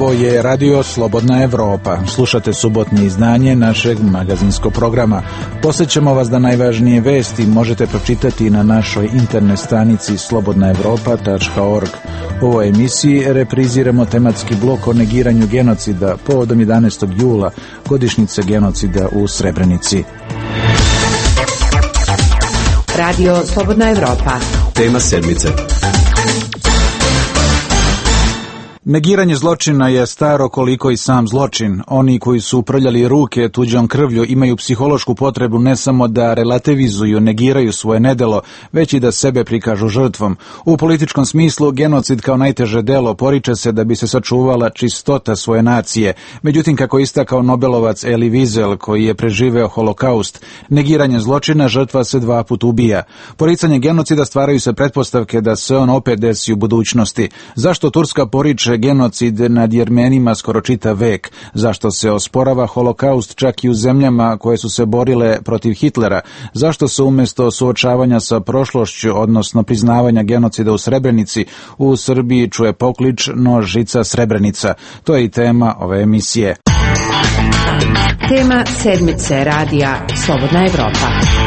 Ovo je Radio Slobodna Evropa. Slušate subotnje izdanje našeg magazinskog programa. Posjećamo vas da najvažnije vesti možete pročitati na našoj internet stranici slobodnaevropa.org. U ovoj emisiji repriziramo tematski blok o negiranju genocida povodom 11. jula, godišnjice genocida u Srebrenici. Radio Slobodna Evropa. Tema sedmice. Negiranje zločina je staro koliko i sam zločin. Oni koji su uprljali ruke tuđom krvlju imaju psihološku potrebu ne samo da relativizuju, negiraju svoje nedelo, već i da sebe prikažu žrtvom. U političkom smislu, genocid kao najteže delo poriče se da bi se sačuvala čistota svoje nacije. Međutim, kako istakao Nobelovac Elie Wiesel, koji je preživeo holokaust, negiranje zločina žrtva se 2 puta ubija. Poricanje genocida stvaraju se pretpostavke da se on opet desi u budućnosti. Zašto Turska poriče genocid nad Jermenima skoro čitav vek? Zašto se osporava holokaust čak i u zemljama koje su se borile protiv Hitlera? Zašto se umjesto suočavanja sa prošlošću, odnosno priznavanja genocida u Srebrenici, u Srbiji čuje poklič nož žica Srebrenica? To je i tema ove emisije. Tema sedmice radija Slobodna Evropa.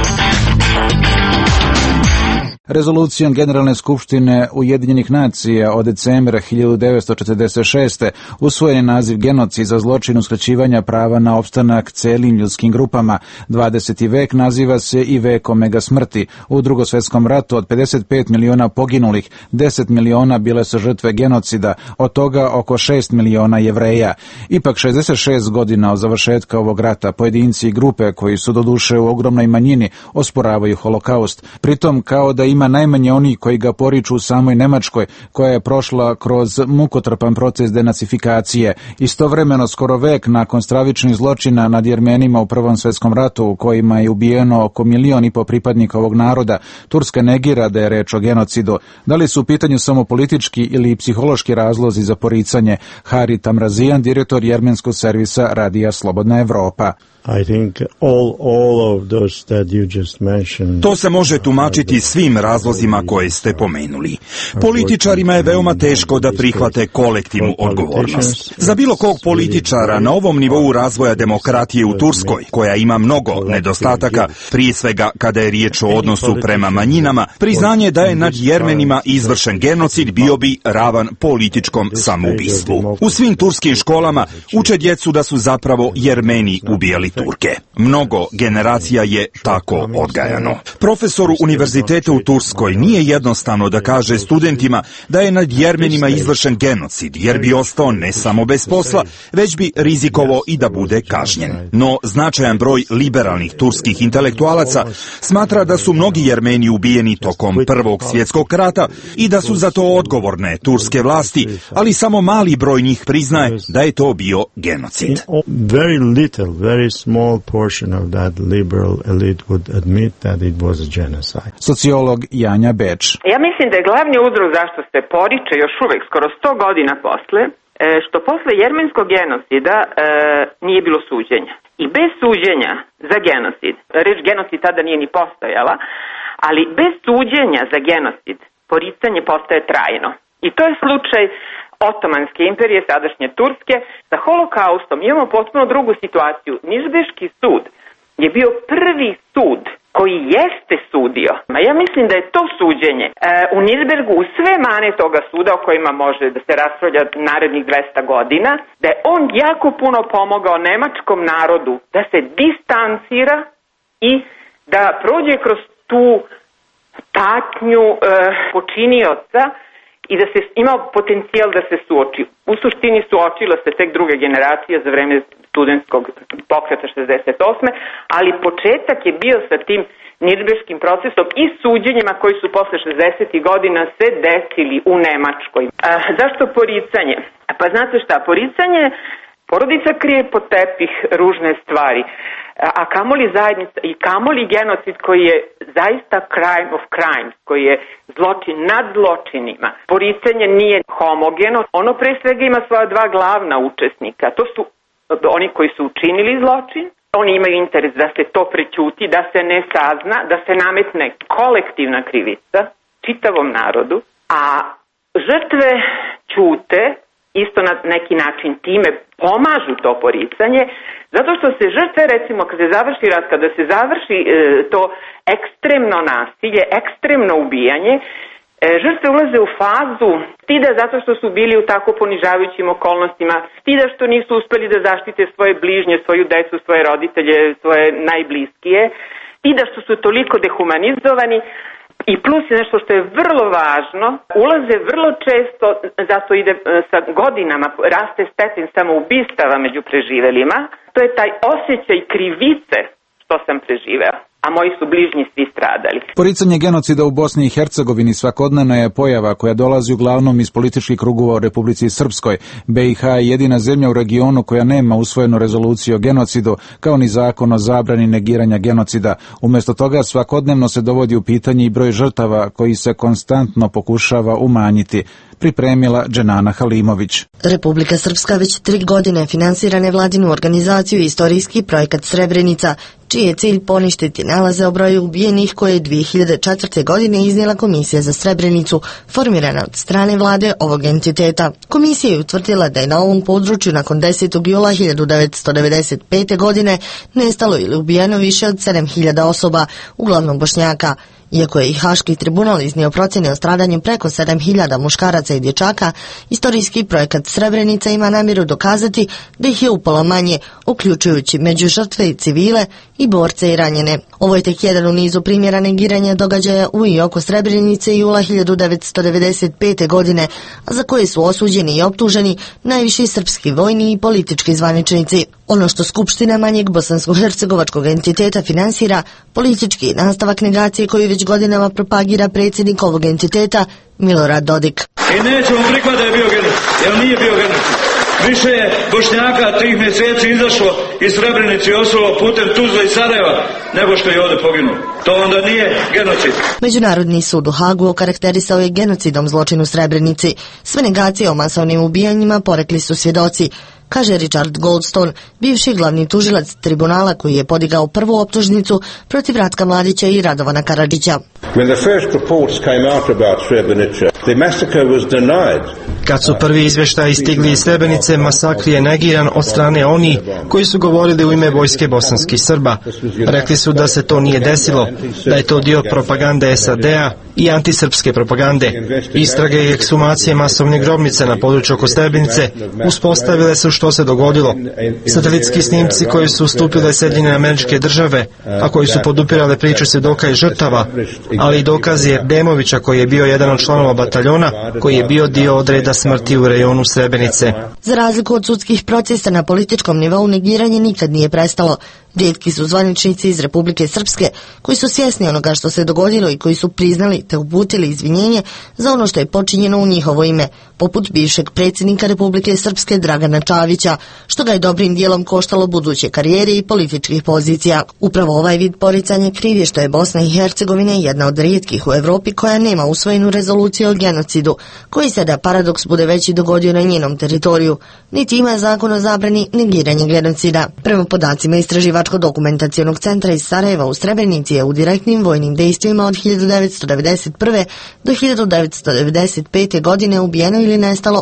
Rezolucijom Generalne skupštine Ujedinjenih nacija od decembra 1946. usvojen je naziv genocid za zločin uskraćivanja prava na opstanak celim ljudskim grupama. 20. vek naziva se i vekom mega smrti. U Drugom svjetskom ratu od 55 miliona poginulih, 10 miliona bile su žrtve genocida, od toga oko 6 miliona Jevreja. Ipak 66 godina od završetka ovog rata pojedinci i grupe koji su doduše u ogromnoj manjini osporavaju holokaust. Pritom kao da ima najmanje oni koji ga poriču u samoj Nemačkoj, koja je prošla kroz mukotrpan proces denacifikacije. Istovremeno, skoro vek nakon stravičnih zločina nad Jermenima u Prvom svjetskom ratu, u kojima je ubijeno oko 1,5 miliona pripadnika ovog naroda, Turska negira da je reč o genocidu. Da li su u pitanju samo politički ili psihološki razlozi za poricanje? Hari Tamrazian, direktor jermenskog servisa Radija Slobodna Evropa. I think all of those that you just mentioned. To se može tumačiti svim razlozima koje ste pomenuli. Političarima je veoma teško da prihvate kolektivnu odgovornost. Za bilo kog političara na ovom nivou razvoja demokratije u Turskoj, koja ima mnogo nedostataka, prije svega kada je riječ o odnosu prema manjinama, priznanje da je nad Jermenima izvršen genocid bio bi ravan političkom samoubistvu. U svim turskim školama uče djecu da su zapravo Jermeni ubijali Turke. Mnogo generacija je tako odgajano. Profesoru univerziteta u Turskoj nije jednostavno da kaže studentima da je nad Jermenima izvršen genocid, jer bi ostao ne samo bez posla, već bi rizikovao i da bude kažnjen. No, značajan broj liberalnih turskih intelektualaca smatra da su mnogi Jermeni ubijeni tokom Prvog svjetskog rata i da su za to odgovorne turske vlasti, ali samo mali broj njih priznaje da je to bio genocid. Very small portion of that liberal elite would admit that it was a genocide. Sociolog Janja Beč. Ja mislim da je glavni uzrok zašto se poriče još uvijek skoro 100 godina posle, što posle jermenskog genocida nije bilo suđenja. I bez suđenja za genocid, reč genocid tada nije ni postojala, ali bez suđenja za genocid poricanje postaje trajno. I to je slučaj Otomanske imperije, sadašnje Turske. Sa holokaustom imamo potpuno drugu situaciju. Nižbeški sud je bio prvi sud koji jeste sudio. Ja mislim da je to suđenje u Nirnbergu u sve mane toga suda o kojima može da se raspravlja narednih 200 godina, da je on jako puno pomogao nemačkom narodu da se distancira i da prođe kroz tu patnju počinioca i da se imao potencijal da se suoči. U suštini suočila se tek druga generacija za vreme studentskog pokreta 68. Ali početak je bio sa tim Nirnberškim procesom i suđenjima koji su posle 60. godina se desili u Nemačkoj. Zašto poricanje? Pa znate šta, poricanje, porodica krije pod tepih ružne stvari, a kamoli zajednica i kamoli genocid koji je zaista crime of crimes, koji je zločin nad zločinima. Poricanje nije homogeno, ono pre svega ima svoja 2 glavna učesnika, to su oni koji su učinili zločin. Oni imaju interes da se to prećuti, da se ne sazna, da se nametne kolektivna krivica čitavom narodu, a žrtve ćute isto na neki način time pomažu to poricanje, zato što se žrtve, recimo, kad se završi rat, kada se završi to ekstremno nasilje, ekstremno ubijanje, žrtve ulaze u fazu stida zato što su bili u tako ponižavajućim okolnostima, stida što nisu uspeli da zaštite svoje bližnje, svoju decu, svoje roditelje, svoje najbliskije, stida što su toliko dehumanizovani. I plus je nešto što je vrlo važno, ulaze vrlo često, zato ide sa godinama, raste stepen samoubistava među preživelima, to je taj osjećaj krivice što sam preživeo, a moji su bližnji svi stradali. Poricanje genocida u Bosni i Hercegovini svakodnevna je pojava koja dolazi uglavnom iz političkih krugova u Republici Srpskoj. BiH je jedina zemlja u regionu koja nema usvojenu rezoluciju o genocidu, kao ni zakon o zabrani negiranja genocida. Umjesto toga svakodnevno se dovodi u pitanje i broj žrtava koji se konstantno pokušava umanjiti. Pripremila Dženana Halimović. Republika Srpska već 3 godine finansira nevladinu organizaciju Istorijski projekat Srebrenica, čiji je cilj poništiti nalaze o broju ubijenih koje je 2004. godine iznijela Komisija za Srebrenicu, formirana od strane vlade ovog entiteta. Komisija je utvrdila da je na ovom području nakon 10. jula 1995. godine nestalo ili ubijeno više od 7.000 osoba, uglavnom Bošnjaka. Iako je i Haški tribunal iznio procjene o stradanju preko 7.000 muškaraca i dječaka, Istorijski projekat Srebrenica ima namjeru dokazati da ih je upola manje, uključujući među žrtve i civile i borce i ranjene. Ovo je tek jedan u nizu primjera negiranja događaja u i oko Srebrenice jula 1995. godine, a za koje su osuđeni i optuženi najviši srpski vojni i politički zvaničnici. Ono što Skupština manjeg bosansko-hercegovačkog entiteta finansira, politički nastavak negacije koju već godinama propagira predsjednik ovog entiteta, Milorad Dodik. I nećemo prihvatiti da je bio genocid, jer nije bio genocid. Više je Bošnjaka 3 mjeseci izašlo iz Srebrenice i ostalo putem Tuzle i Sarajeva nego što je ovdje poginulo. To onda nije genocid. Međunarodni sud u Hagu okarakterisao je genocidom zločin u Srebrenici. Sve negacije o masovnim ubijanjima porekli su svjedoci, kaže Richard Goldstone, bivši glavni tužilac tribunala koji je podigao prvu optužnicu protiv Ratka Mladića i Radovana Karadžića. Kad su prvi izvještaji stigli iz Srebrenice, masakr je negiran od strane onih koji su govorili u ime vojske bosanskih Srba. Rekli su da se to nije desilo, da je to dio propagande SAD-a i antisrpske propagande. Istrage i ekshumacije masovnih grobnica na području oko Srebrenice uspostavile su što se dogodilo. Satelitski snimci koji su ustupile Sjedinjene Američke Države, a koji su podupirale priču svjedoka i žrtava, ali i dokazi Erdemovića koji je bio jedan od članova bataljona, koji je bio dio odreda smrti u rejonu Srebrenice. Za razliku od sudskih procesa na političkom nivou, negiranje nikad nije prestalo. Rijetki su zvaničnici iz Republike Srpske koji su svjesni onoga što se dogodilo i koji su priznali te uputili izvinjenje za ono što je počinjeno u njihovo ime, poput bivšeg predsjednika Republike Srpske Dragana Čavića, što ga je dobrim dijelom koštalo buduće karijere i političkih pozicija. Upravo ovaj vid poricanja kriv je što je Bosna i Hercegovina jedna od rijetkih u Europi koja nema usvojenu rezoluciju o genocidu, koji se da paradoks bude već i dogodio na njenom teritoriju, niti ima zakon o zabrani negiranja genocida. Prema podacima Istraživačko-dokumentacionog centra iz Sarajeva, u Srebrenici je u direktnim vojnim dejstvima od 1991. do 1995. godine ubijeno ili nestalo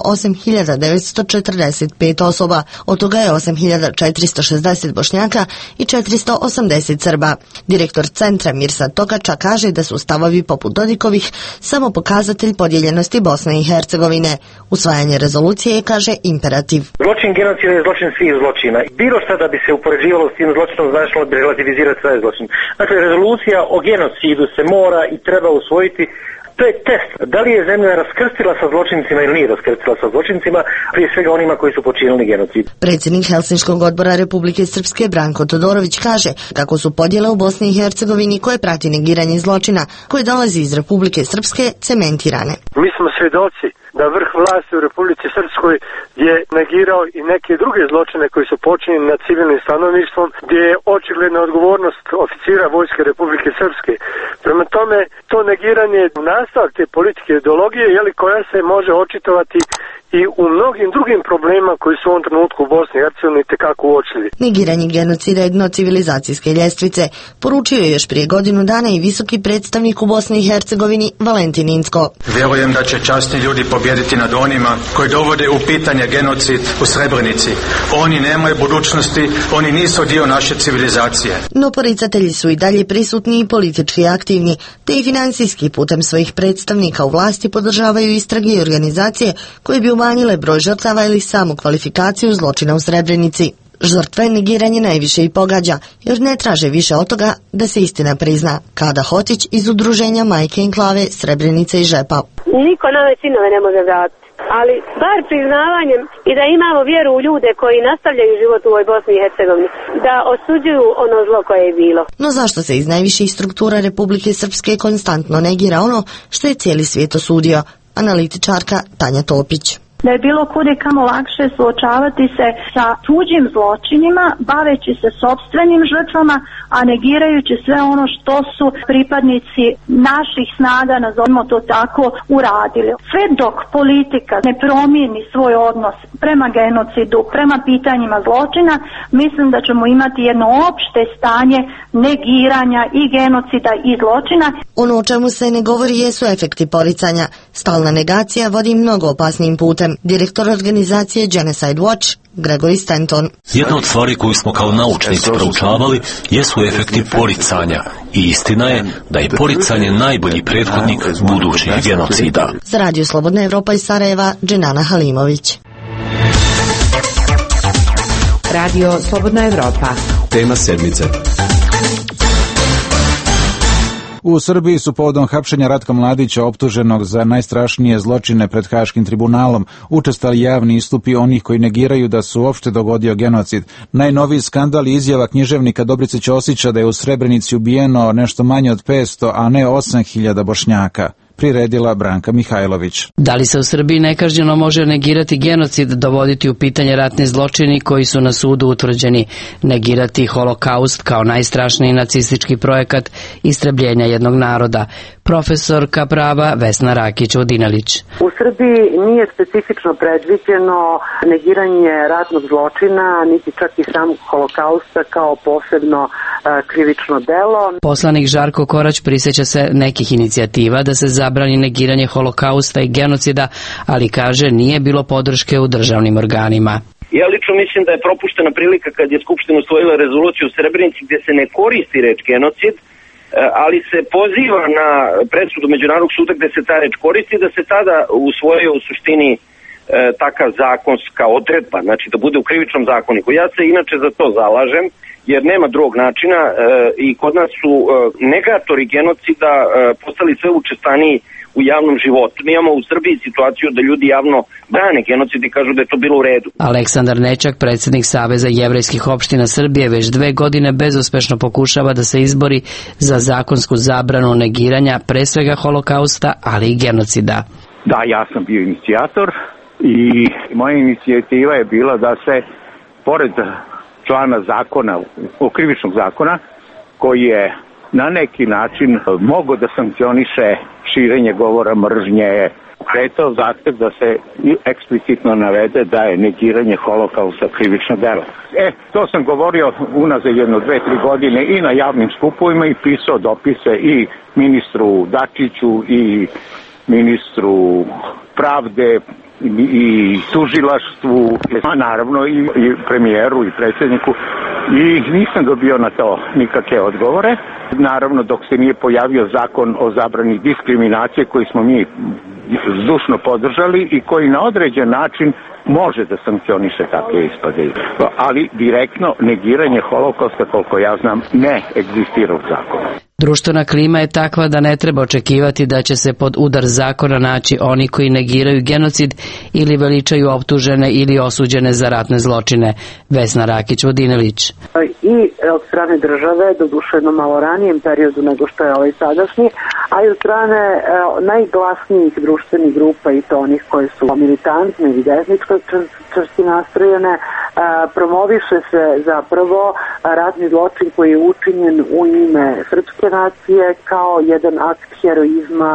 8.945 osoba, od toga je 8.460 Bošnjaka i 480 Srba. Direktor centra Mirsa Tokača kaže da su stavovi poput Dodikovih samo pokazatelj podijeljenosti Bosne i Hercegovine. Usvajanje rezolucije je, kaže, imperativ. Zločin genocida je zločin svih zločina. Bilo šta da bi se upoređivalo s tim zločinom značilo bi relativizirati sve zločin. Dakle, rezolucija o genocidu se mora i treba usvojiti. To je test. Da li je zemlja raskrstila sa zločincima ili nije raskrstila sa zločincima, prije svega onima koji su počinili genocid. Predsjednik Helsinškog odbora Republike Srpske Branko Todorović kaže kako su podjele u Bosni i Hercegovini koje prati negiranje zločina koje dolazi iz Republike Srpske cementirane. Mi smo svjedoci da vrh vlasti u Republici Srpskoj je negirao i neke druge zločine koji su počinjeni nad civilnim stanovništvom, gdje je očigledna odgovornost oficira Vojske Republike Srpske. Prema tome, to negiranje je nastavak te politike ideologije, koja se može očitovati i u mnogim drugim problemima koji su u ovom trenutku u Bosni i Hercegovini tekako uočljivi. Negiranje genocida je dno civilizacijske ljestvice, poručio je još prije godinu dana i visoki predstavnik u Bosni i Hercegovini Valentin Incko. Vjerujem da će časni ljudi pobijediti nad onima koji dovode u pitanje genocid u Srebrenici. Oni nemaju budućnosti, oni nisu dio naše civilizacije. No poricatelji su i dalje prisutni i politički aktivni, te i financijski putem svojih predstavnika u vlasti podržavaju istrage i organizacije koje bi umanjile broj žrtava ili samu kvalifikaciju zločina u Srebrenici. Žrtve negiranje najviše i pogađa, jer ne traže više od toga da se istina prizna. Kada Hotić iz udruženja Majke Enklave Srebrenice i Žepa. Niko nove sinove ne može vratiti, ali bar priznavanjem i da imamo vjeru u ljude koji nastavljaju život u ovoj Bosni i Hercegovini, da osuđuju ono zlo koje je bilo. No zašto se iz najviših struktura Republike Srpske konstantno negira ono što je cijeli svijet osudio? Analitičarka Tanja Topić. Da je bilo kude kamo lakše suočavati se sa tuđim zločinima, baveći se sopstvenim žrtvama, a negirajući sve ono što su pripadnici naših snaga, nazovimo to tako, uradili. Sve dok politika ne promijeni svoj odnos prema genocidu, prema pitanjima zločina, mislim da ćemo imati jedno opšte stanje negiranja i genocida i zločina. Ono o čemu se ne govori jesu efekti poricanja. Stalna negacija vodi mnogo opasnim putem. Direktor organizacije Genocide Watch, Gregory Stanton. Jedna od stvari koju smo kao naučnici proučavali jesu efekti poricanja. I istina je da je poricanje najbolji prethodnik budućih genocida. Za Radio Slobodna Evropa iz Sarajeva, Dženana Halimović. Radio Slobodna Evropa. Tema sedmice. U Srbiji su povodom hapšenja Ratka Mladića, optuženog za najstrašnije zločine pred Haškim tribunalom, učestali javni istupi onih koji negiraju da se uopšte dogodio genocid. Najnoviji skandal je izjava književnika Dobrice Ćosića da je u Srebrenici ubijeno nešto manje od 500, a ne 8.000 Bošnjaka. Priredila Branka Mihajlović. Da li se u Srbiji nekažnjeno može negirati genocid, dovoditi u pitanje ratni zločini koji su na sudu utvrđeni, negirati holokaust kao najstrašniji nacistički projekat istrebljenja jednog naroda? Profesorka prava Vesna Rakić-Vodinelić. U Srbiji nije specifično predviđeno negiranje ratnog zločina, niti čak i samog holokausta kao posebno krivično delo. Poslanik Žarko Korać prisjeća se nekih inicijativa da se zabrani negiranje holokausta i genocida, ali kaže nije bilo podrške u državnim organima. Ja lično mislim da je propuštena prilika kad je Skupština usvojila rezoluciju u Srebrenici gdje se ne koristi reč genocid, ali se poziva na presudu Međunarodnog suda gdje se ta reč koristi, da se tada usvojio u suštini takav zakonska odredba, znači da bude u krivičnom zakoniku. Ja se inače za to zalažem, jer nema drugog načina i kod nas su negatori genocida postali sve učestaniji u javnom životu. Mi imamo u Srbiji situaciju da ljudi javno brane genocid i kažu da je to bilo u redu. Aleksandar Nećak, predsjednik Saveza jevrejskih opština Srbije, već 2 godine bezuspešno pokušava da se izbori za zakonsku zabranu negiranja, pre svega holokausta, ali i genocida. Da, ja sam bio inicijator i moja inicijativa je bila da se, pored člana zakona, krivičnog zakona, koji je na neki način mogao da sankcioniše širenje govora mržnje, kretao zahtev da se eksplicitno navede da je negiranje holokausta krivično delo. To sam govorio unazad 1-2-3 godine i na javnim skupovima i pisao dopise i ministru Dačiću i ministru pravde i tužilaštvu, a naravno i premijeru i predsjedniku, i nisam dobio na to nikakve odgovore. Naravno, dok se nije pojavio zakon o zabrani diskriminacije koji smo mi zdušno podržali i koji na određen način može da sankcioniše takve ispade. Ali direktno negiranje holokausta, koliko ja znam, ne egzistira u zakonu. Društvena klima je takva da ne treba očekivati da će se pod udar zakona naći oni koji negiraju genocid ili veličaju optužene ili osuđene za ratne zločine. Vesna Rakić-Vodinelić. I od strane države, doduše jednom malo ranijem periodu nego što je ovaj sadašnji, a i od strane najglasnijih društvenih grupa i to onih koje su militantne i desničko čvrsti nastrojene, promoviše se zapravo ratni zločin koji je učinjen u ime srpske nacije kao jedan akt heroizma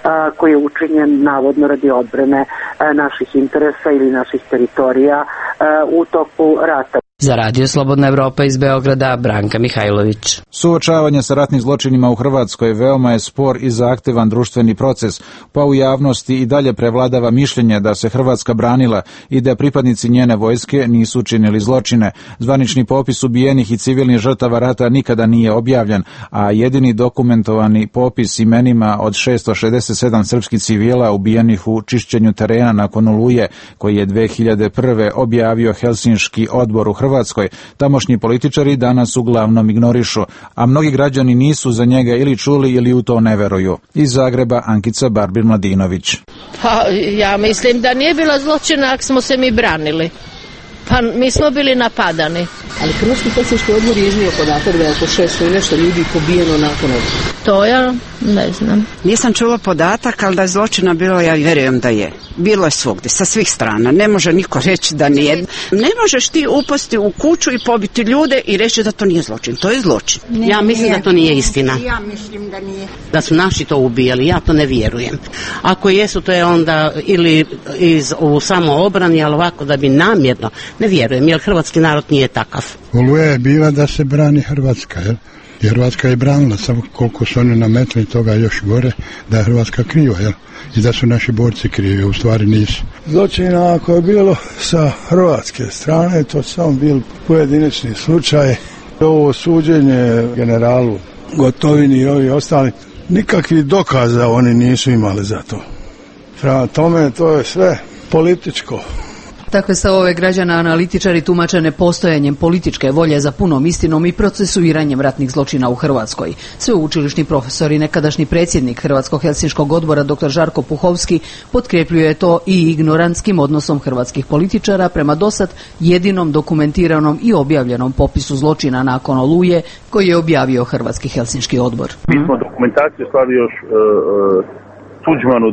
koji je učinjen navodno radi odbrane naših interesa ili naših teritorija u toku rata. Za Radio Slobodna Evropa iz Beograda, Branka Mihajlović. Suočavanje sa ratnim zločinima u Hrvatskoj veoma je spor i zahtevan društveni proces, pa u javnosti i dalje prevladava mišljenje da se Hrvatska branila i da pripadnici njene vojske nisu učinili zločine. Zvanični popis ubijenih i civilnih žrtava rata nikada nije objavljen, a jedini dokumentovani popis imenima od 667 srpskih civila ubijenih u čišćenju terena nakon Oluje, koji je 2001. objavio Helsinški odbor u Hrvatskoj, tamošnji političari danas uglavnom ignorišu, a mnogi građani nisu za njega ili čuli ili u to ne veruju. Iz Zagreba, Ankica Barbir-Mladinović. Pa ja mislim da nije bilo zločina ako smo se mi branili. Pa mi smo bili napadani. Ali Hrvatski helsinški odbor je iznio podatak da je oko 600 i nešto ljudi pobijeno nakon ovoga. To ja ne znam. Nisam čula podatak, ali da je zločina bilo, ja vjerujem da je. Bilo je svugdje, sa svih strana. Ne može niko reći da nije. Ne možeš ti upasti u kuću i pobiti ljude i reći da to nije zločin. To je zločin. Ja mislim da to nije istina. Ja mislim da nije. Da su naši to ubijali, ja to ne vjerujem. Ako jesu, to je onda ili u samoobrani, ali ovako da bi namjerno, ne vjerujem, jer hrvatski narod nije takav. Oluja je bila da se brani Hrvatska, jel? I Hrvatska je branila, samo koliko su oni nametli toga još gore, da je Hrvatska kriva, jel? I da su naši borci krivi, u stvari nisu. Zločina ako je bilo sa hrvatske strane, to samo bil pojedinačni slučaj. Ovo suđenje generalu Gotovini i ovi ostali, nikakvih dokaza oni nisu imali za to. Prema tome, to je sve političko. Takve stavove građana analitičari tumače nepostojanjem političke volje za punom istinom i procesuiranjem ratnih zločina u Hrvatskoj. Sveučilišni profesor i nekadašnji predsjednik Hrvatskog helsinškog odbora dr. Žarko Puhovski potkrepljuje to i ignorantskim odnosom hrvatskih političara prema dosad jedinom dokumentiranom i objavljenom popisu zločina nakon Oluje koji je objavio Hrvatski helsinški odbor. Mi smo dokumentaciju slali još Tuđmanu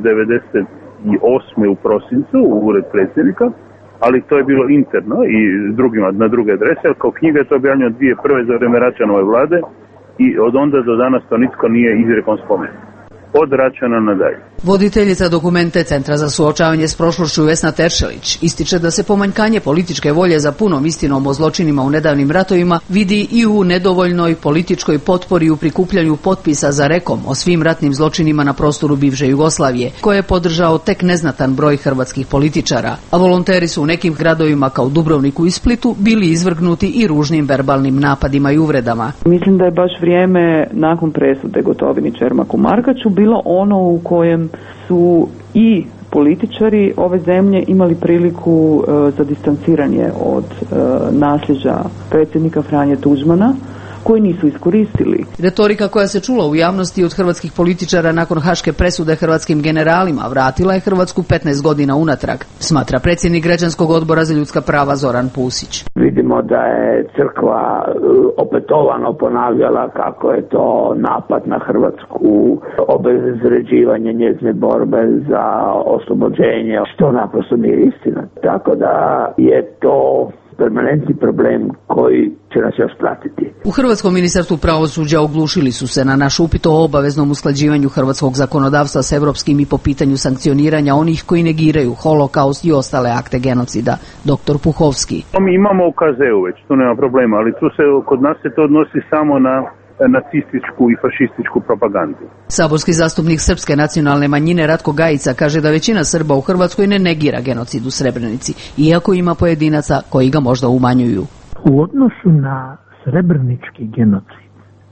98. u prosincu u ured predsjednika, ali to je bilo interno i drugima na druge adrese, ali kao knjiga je to objavljeno 2001. za vreme Račanove vlade i od onda do danas to nitko nije izrekom spomenuo. Od Račana nadalje. Voditeljica dokumente Centra za suočavanje s prošlošću Vesna Teršelić ističe da se pomanjkanje političke volje za punom istinom o zločinima u nedavnim ratovima vidi i u nedovoljnoj političkoj potpori u prikupljanju potpisa za rekom o svim ratnim zločinima na prostoru bivše Jugoslavije, koje je podržao tek neznatan broj hrvatskih političara, a volonteri su u nekim gradovima kao Dubrovniku i Splitu bili izvrgnuti i ružnim verbalnim napadima i uvredama. Mislim da je baš vrijeme nakon presude Gotovini, Čermaku, Markaču bilo ono u kojem su i političari ove zemlje imali priliku za distanciranje od nasljeđa predsjednika Franje Tuđmana, koji nisu iskoristili. Retorika koja se čula u javnosti od hrvatskih političara nakon haške presude hrvatskim generalima vratila je Hrvatsku 15 godina unatrag, smatra predsjednik Građanskog odbora za ljudska prava Zoran Pusić. Vidimo da je crkva opetovano ponavljala kako je to napad na Hrvatsku, obezvređivanje njezine borbe za oslobođenje, što naprosto nije istina. Tako da je to permanentni problem koji će nas još pratiti. U Hrvatskom ministarstvu pravosuđa oglušili su se na naš upit o obaveznom usklađivanju hrvatskog zakonodavstva s europskim i po pitanju sankcioniranja onih koji negiraju holokaust i ostale akte genocida. Dr. Puhovski. Mi imamo u KZ-u već, tu nema problema, ali tu se kod nas se to odnosi samo na nacističku i fašističku propagandu. Saborski zastupnik srpske nacionalne manjine Ratko Gajica kaže da većina Srba u Hrvatskoj ne negira genocid u Srebrenici, iako ima pojedinaca koji ga možda umanjuju. U odnosu na srebrenički genocid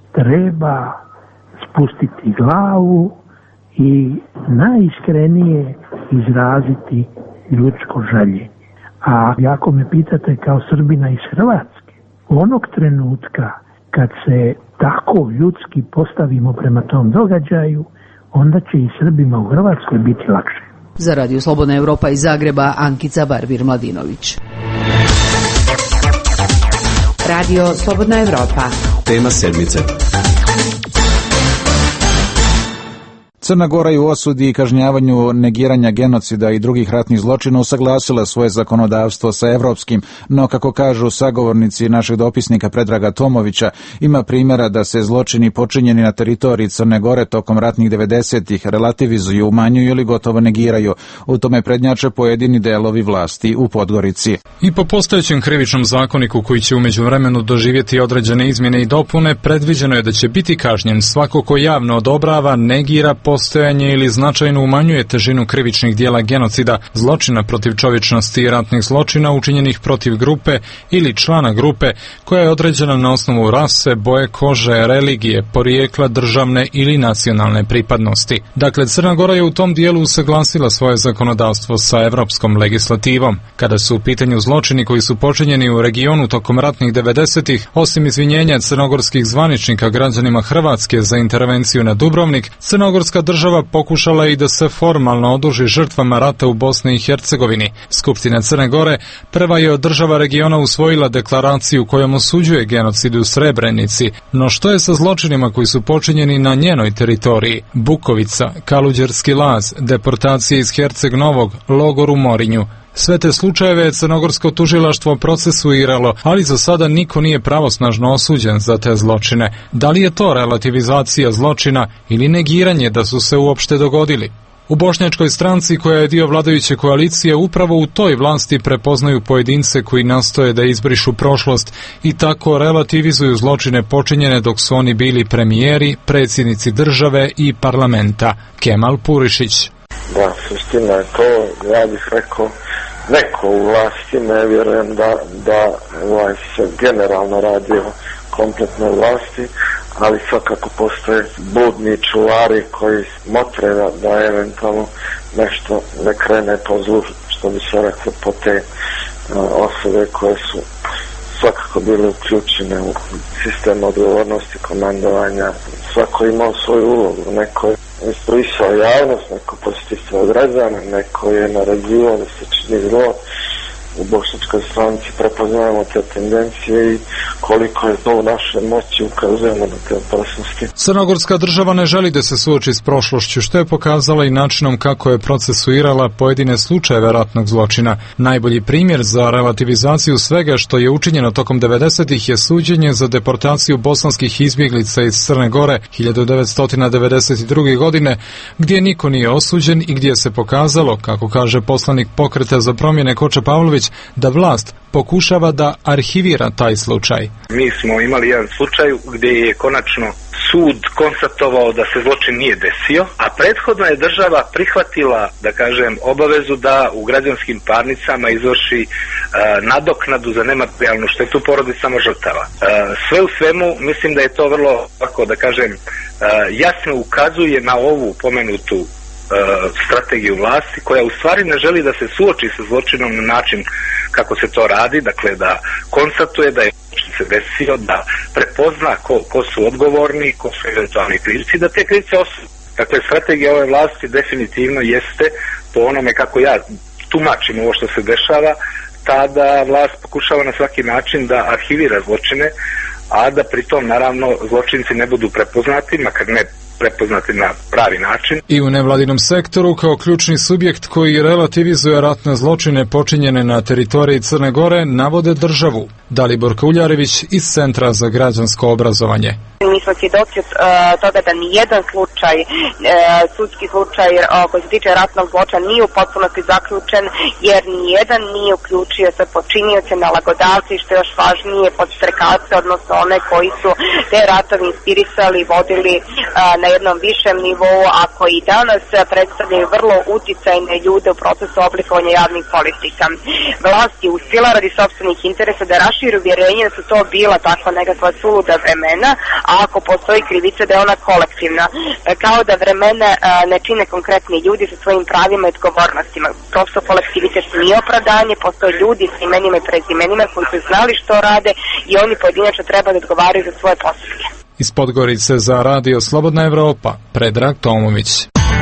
treba spustiti glavu i najiskrenije izraziti ljudsko žaljenje. A ako me pitate kao Srbina iz Hrvatske, onog trenutka kad se tako ljudski postavimo prema tom događaju, onda će i Srbima u Hrvatskoj biti lakše. Za Radio Slobodna Evropa iz Zagreba, Ankica Barbir-Mladinović. Radio Slobodna Evropa. Tema sedmice. Crna Gora je u osudi i kažnjavanju negiranja genocida i drugih ratnih zločina usaglasila svoje zakonodavstvo sa evropskim, no kako kažu sagovornici našeg dopisnika Predraga Tomovića, ima primjera da se zločini počinjeni na teritoriji Crne Gore tokom ratnih 90-ih relativizuju, umanjuju ili gotovo negiraju. U tome prednjače pojedini delovi vlasti u Podgorici. I po postojećem krivičnom zakoniku koji će u međuvremenu doživjeti određene izmjene i dopune, predviđeno je da će biti kažnjen svako ko javno odobrava, negira postojanje ili značajno umanjuje težinu krivičnih dijela genocida, zločina protiv čovječnosti i ratnih zločina učinjenih protiv grupe ili člana grupe koja je određena na osnovu rase, boje kože, religije, porijekla, državne ili nacionalne pripadnosti. Dakle, Crna Gora je u tom dijelu usaglasila svoje zakonodavstvo sa evropskom legislativom. Kada su u pitanju zločini koji su počinjeni u regionu tokom ratnih 90-ih, osim izvinjenja crnogorskih zvaničnika građanima Hrvatske za intervenciju na Dubrovnik, crnogorska država pokušala i da se formalno oduži žrtvama rata u Bosni i Hercegovini. Skupština Crne Gore prva je od država regiona usvojila deklaraciju kojom osuđuje genocid u Srebrenici, no što je sa zločinima koji su počinjeni na njenoj teritoriji? Bukovica, Kaluđerski laz, deportacije iz Herceg Novog, logor u Morinju. Sve te slučajeve je crnogorsko tužilaštvo procesuiralo, ali za sada niko nije pravosnažno osuđen za te zločine. Da li je to relativizacija zločina ili negiranje da su se uopšte dogodili? U Bošnjačkoj stranci, koja je dio vladajuće koalicije, upravo u toj vlasti prepoznaju pojedince koji nastoje da izbrišu prošlost i tako relativizuju zločine počinjene dok su oni bili premijeri, predsjednici države i parlamenta. Kemal Purišić. Da, suština je to, ja bih rekao, neko u vlasti, ne vjerujem da se generalno radi o kompletnoj vlasti, ali svakako postoje budni čuvari koji motre da eventualno nešto ne krene po zlu, što bi se reklo, po te osobe koje su svakako bile uključene u sistem odgovornosti, komandovanja. Svako imao svoju ulogu, neko je instruisao javnost, neko posjetivao građana, neko je naređivao da se čini zlo. U Bošnjačkoj stranci prepoznajemo te tendencije i koliko je to u našoj moći ukazujemo na te opasnosti. Crnogorska država ne želi da se suoči s prošlošću, što je pokazala i načinom kako je procesuirala pojedine slučajeve ratnog zločina. Najbolji primjer za relativizaciju svega što je učinjeno tokom 90-ih je suđenje za deportaciju bosanskih izbjeglica iz Crne Gore 1992. godine, gdje niko nije osuđen i gdje se pokazalo, kako kaže poslanik Pokreta za promjene Koča Pavlović, da vlast pokušava da arhivira taj slučaj. Mi smo imali jedan slučaj gdje je konačno sud konstatovao da se zločin nije desio, a prethodno je država prihvatila, da kažem, obavezu da u građanskim parnicama izvrši nadoknadu za nematerijalnu štetu porodicama žrtava. Sve u svemu, mislim da je to vrlo, tako da kažem, jasno ukazuje na ovu pomenutu strategiju vlasti, koja u stvari ne želi da se suoči sa zločinom na način kako se to radi, dakle da konstatuje da je se desio, da prepozna ko su odgovorni, ko su eventualni krivci, da te krivce osude. Dakle, strategija ove vlasti definitivno jeste, po onome kako ja tumačim ovo što se dešava, tada vlast pokušava na svaki način da arhivira zločine, a da pritom naravno zločinci ne budu prepoznati, makar ne prepoznati na pravi način. I u nevladinom sektoru kao ključni subjekt koji relativizuje ratne zločine počinjene na teritoriji Crne Gore navode državu. Dalibor Kuljarević iz Centra za građansko obrazovanje. Mi smo svjedoci toga da nijedan slučaj, sudski slučaj koji se tiče ratnog zločina nije u potpunosti zaključen, jer nijedan nije uključio se počinioce, nalagodavci, što je još važnije, podstrekalce, odnosno one koji su te ratove inspirisali, vodili na jednom višem nivou, a koji danas predstavljaju vrlo uticajne ljude u procesu oblikovanja javnih politika. Vlast je uspjela radi sopstvenih interesa da raširi uvjerenje da su to bila takva nekakva suluda vremena, a ako postoji krivica da je ona kolektivna, kao da vremena ne čine konkretni ljudi sa svojim pravima i odgovornostima. Prosto kolektivitet nije opravdanje, postoje ljudi s imenima i prezimenima koji su znali što rade i oni pojedinačno treba da odgovaraju za svoje postupke. Iz Podgorice za Radio Slobodna Evropa, Predrag Tomović.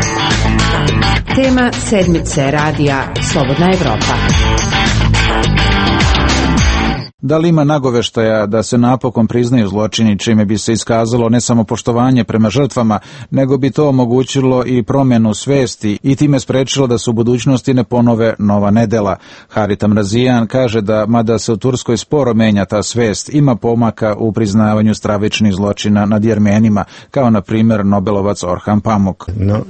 Tema sedmice Radija Slobodna Evropa. Da li ima nagoveštaja da se napokon priznaju zločini, čime bi se iskazalo ne samo poštovanje prema žrtvama, nego bi to omogućilo i promjenu svesti i time sprečilo da se u budućnosti ne ponove nova nedela? Haritam Razijan kaže da, mada se u Turskoj sporo menja ta svest, ima pomaka u priznavanju stravičnih zločina nad Jermenima, kao na primjer Nobelovac Orhan Pamuk.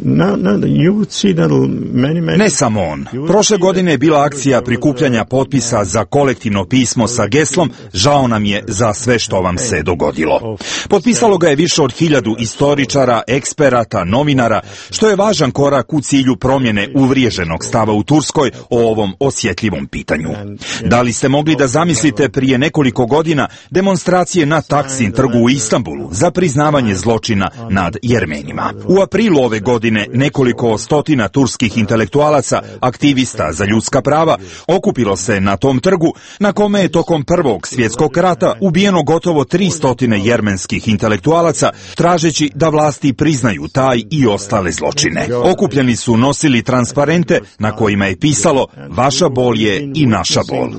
Ne samo on. Prošle godine je bila akcija prikupljanja potpisa za kolektivno pismo sa geslom "Žao nam je za sve što vam se dogodilo". Potpisalo ga je više od 1000 istoričara, eksperata, novinara, što je važan korak u cilju promjene uvriježenog stava u Turskoj o ovom osjetljivom pitanju. Da li ste mogli da zamislite prije nekoliko godina demonstracije na Taksim trgu u Istanbulu za priznavanje zločina nad Jermenima? U aprilu ove godine nekoliko stotina turskih intelektualaca, aktivista za ljudska prava, okupilo se na tom trgu, na kome je tokom Prvog svjetskog rata ubijeno gotovo 300 jermenskih intelektualaca, tražeći da vlasti priznaju taj i ostale zločine. Okupljeni su nosili transparente na kojima je pisalo "Vaša bol je i naša bol".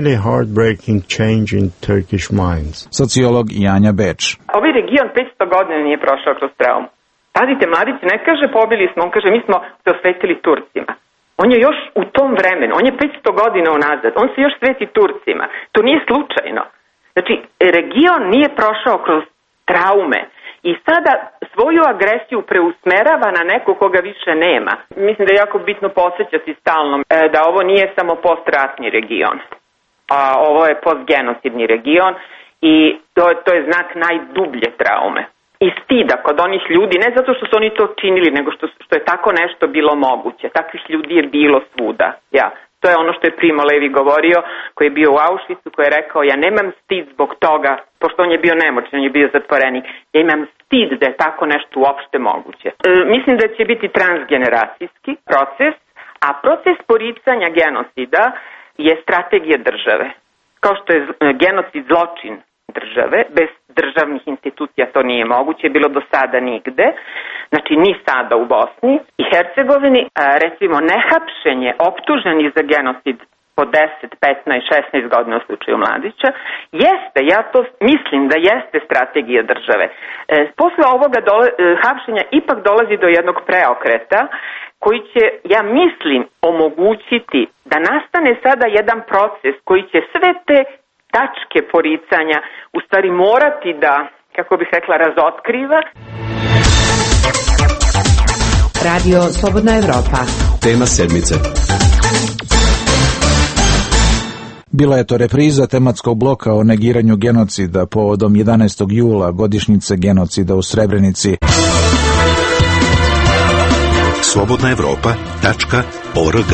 Sociolog Janja Beč. Ovaj region 500 godina nije prošao kroz traumu. Pazite, mladić ne kaže pobili smo, on kaže mi smo se osvetili Turcima. On je još u tom vremenu, on je 500 godina unazad, on se još sveti Turcima. To nije slučajno. Znači, region nije prošao kroz traume i sada svoju agresiju preusmerava na neko koga više nema. Mislim da je jako bitno podsjećati stalno da ovo nije samo postratni region, a ovo je postgenocidni region i to je znak najdublje traume. I stida kod onih ljudi, ne zato što su oni to činili, nego što je tako nešto bilo moguće. Takvih ljudi je bilo svuda. To je ono što je Primo Levi govorio, koji je bio u Auschwitzu, koji je rekao: ja nemam stid zbog toga, pošto on je bio nemoćan, on je bio zatvorenik, ja imam stid da je tako nešto uopšte moguće. Mislim da će biti transgeneracijski proces, a proces poricanja genocida je strategija države. Kao što je genocid zločin države, bez državnih institucija to nije moguće, bilo do sada nigde, znači ni sada u Bosni i Hercegovini. Recimo, nehapšenje optuženih za genocid po 10, 15, 16 godina u slučaju Mladića, jeste, ja to mislim da jeste strategija države. Posle ovoga hapšenja ipak dolazi do jednog preokreta koji će, ja mislim, omogućiti da nastane sada jedan proces koji će sve te tačke poricanja u stvari morati da, kako bih rekla, razotkriva. Radio Slobodna Evropa. Tema sedmice. Bila je to repriza tematskog bloka o negiranju genocida povodom 11. jula, godišnjice genocida u Srebrenici. slobodnaevropa.org.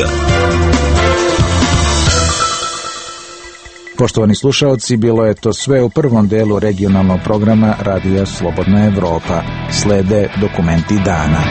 Poštovani slušaoci, bilo je to sve u prvom delu regionalnog programa Radija Slobodna Evropa. Slede dokumenti dana.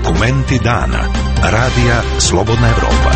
Dokumenti dana. Radija Slobodna Evropa.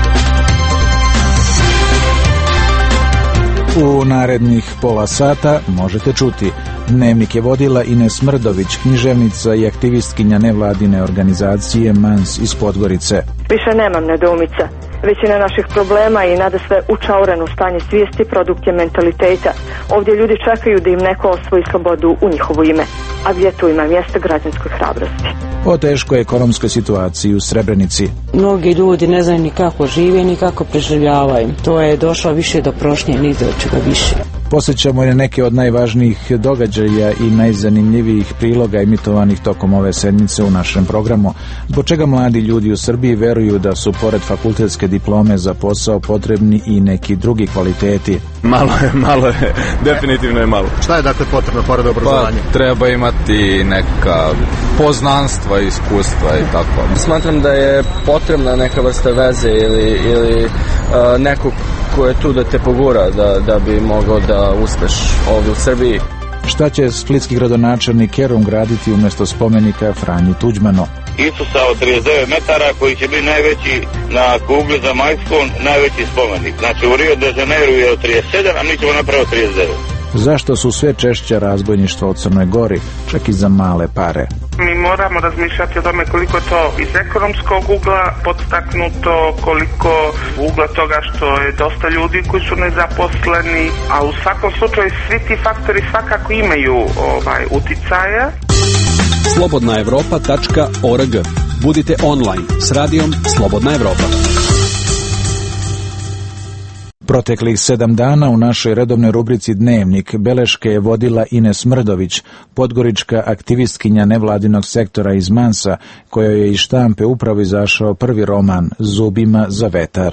U narednih pola sata možete čuti. Dnevnik je vodila Ines Mrdović, književnica i aktivistkinja nevladine organizacije MANS iz Podgorice. Više nemam nedoumica. Većina naših problema i nadasve učaureno stanje svijesti produkt je mentaliteta. Ovdje ljudi čekaju da im neko osvoji slobodu u njihovo ime, a gdje tu ima mjesta građanskoj hrabrosti. O teškoj ekonomskoj situaciji u Srebrenici. Mnogi ljudi ne znaju ni kako žive, ni kako preživljavaju. To je došlo više do prošnje, ni do čega više. Posjećamo i neke od najvažnijih događaja i najzanimljivijih priloga emitovanih tokom ove sedmice u našem programu. Zbog čega mladi ljudi u Srbiji veruju da su pored fakultetske diplome za posao potrebni i neki drugi kvaliteti? Malo je, definitivno je malo. Šta je dakle potrebno pored obrazovanja? Pa, treba imati neka poznanstva, iskustva i tako. Smatram da je potrebna neka vrsta veze ili neko ko je tu da te pogura da bi mogao da uspeš ovdje u Srbiji. Šta će splitski gradonačelnik Kerum graditi umjesto spomenika Franji Tuđmanu? Isusa od 39 metara koji će biti najveći na kugli zemaljskom, najveći spomenik. Znači u Rio de Janeiro je od 37, a mi ćemo napraviti 39. Zašto su sve češća razbojništva u Crnoj Gori, čak i za male pare? Mi moramo razmišljati o tome koliko to iz ekonomskog ugla podstaknuto, koliko ugla toga što je dosta ljudi koji su nezaposleni, a u svakom slučaju svi ti faktori svakako imaju uticaja. slobodnaevropa.org. Budite online s radijom Slobodna Evropa. Proteklih 7 dana u našoj redovnoj rubrici Dnevnik beleške je vodila Ines Mrdović, podgorička aktivistkinja nevladinog sektora iz Mansa, kojoj je iz štampe upravo izašao prvi roman Zubima za vetar.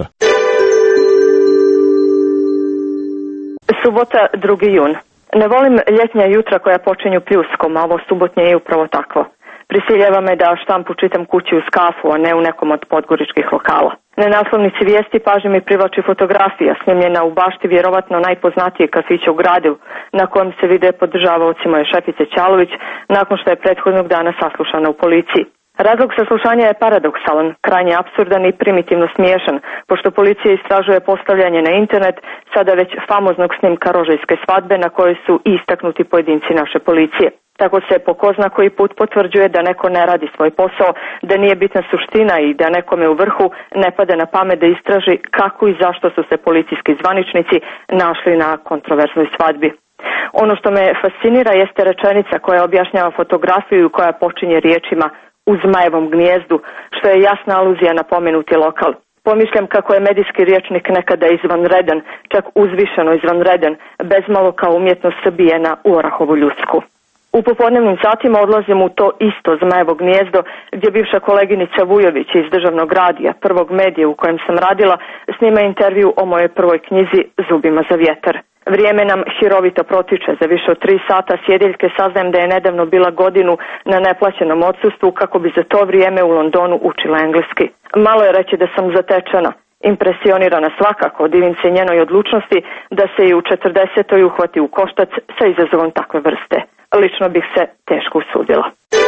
Subota, 2. jun. Ne volim ljetnja jutra koja počinju pljuskom, a ovo subotnje je upravo takvo. Prisiljava me da štampu čitam kući uz kafu, a ne u nekom od podgoričkih lokala. Na naslovnici vijesti pažnju mi privlači fotografija snimljena u bašti vjerovatno najpoznatijeg kafića u gradu, na kojem se vide podržavaoci moje šefice Ćalović nakon što je prethodnog dana saslušana u policiji. Razlog saslušanja je paradoksalan, krajnje apsurdan i primitivno smiješan, pošto policija istražuje postavljanje na internet sada već famoznog snimka rožajske svadbe na kojoj su istaknuti pojedinci naše policije. Tako se po ko zna koji put potvrđuje da neko ne radi svoj posao, da nije bitna suština i da nekome u vrhu ne pada na pamet da istraži kako i zašto su se policijski zvaničnici našli na kontroverznoj svadbi. Ono što me fascinira jeste rečenica koja objašnjava fotografiju koja počinje riječima u zmajevom gnijezdu, što je jasna aluzija na pomenuti lokal. Pomišljam kako je medijski rječnik nekada izvanredan, čak uzvišeno izvanredan, bezmalo kao umjetnost sabijena u orahovu ljudsku. U popodnevnim satima odlazim u to isto zmajevo gnijezdo gdje bivša koleginica Vujović iz Državnog radija, prvog medija u kojem sam radila, snima intervju o mojoj prvoj knjizi Zubima za vjetar. Vrijeme nam hirovito protiče. Za više od 3 sata sjedeljke saznajem da je nedavno bila godinu na neplaćenom odsustvu kako bi za to vrijeme u Londonu učila engleski. Malo je reći da sam zatečena. Impresionirana svakako, divim se njenoj odlučnosti da se i u 40. uhvati u koštac sa izazovom takve vrste. Lično bih se teško usudila.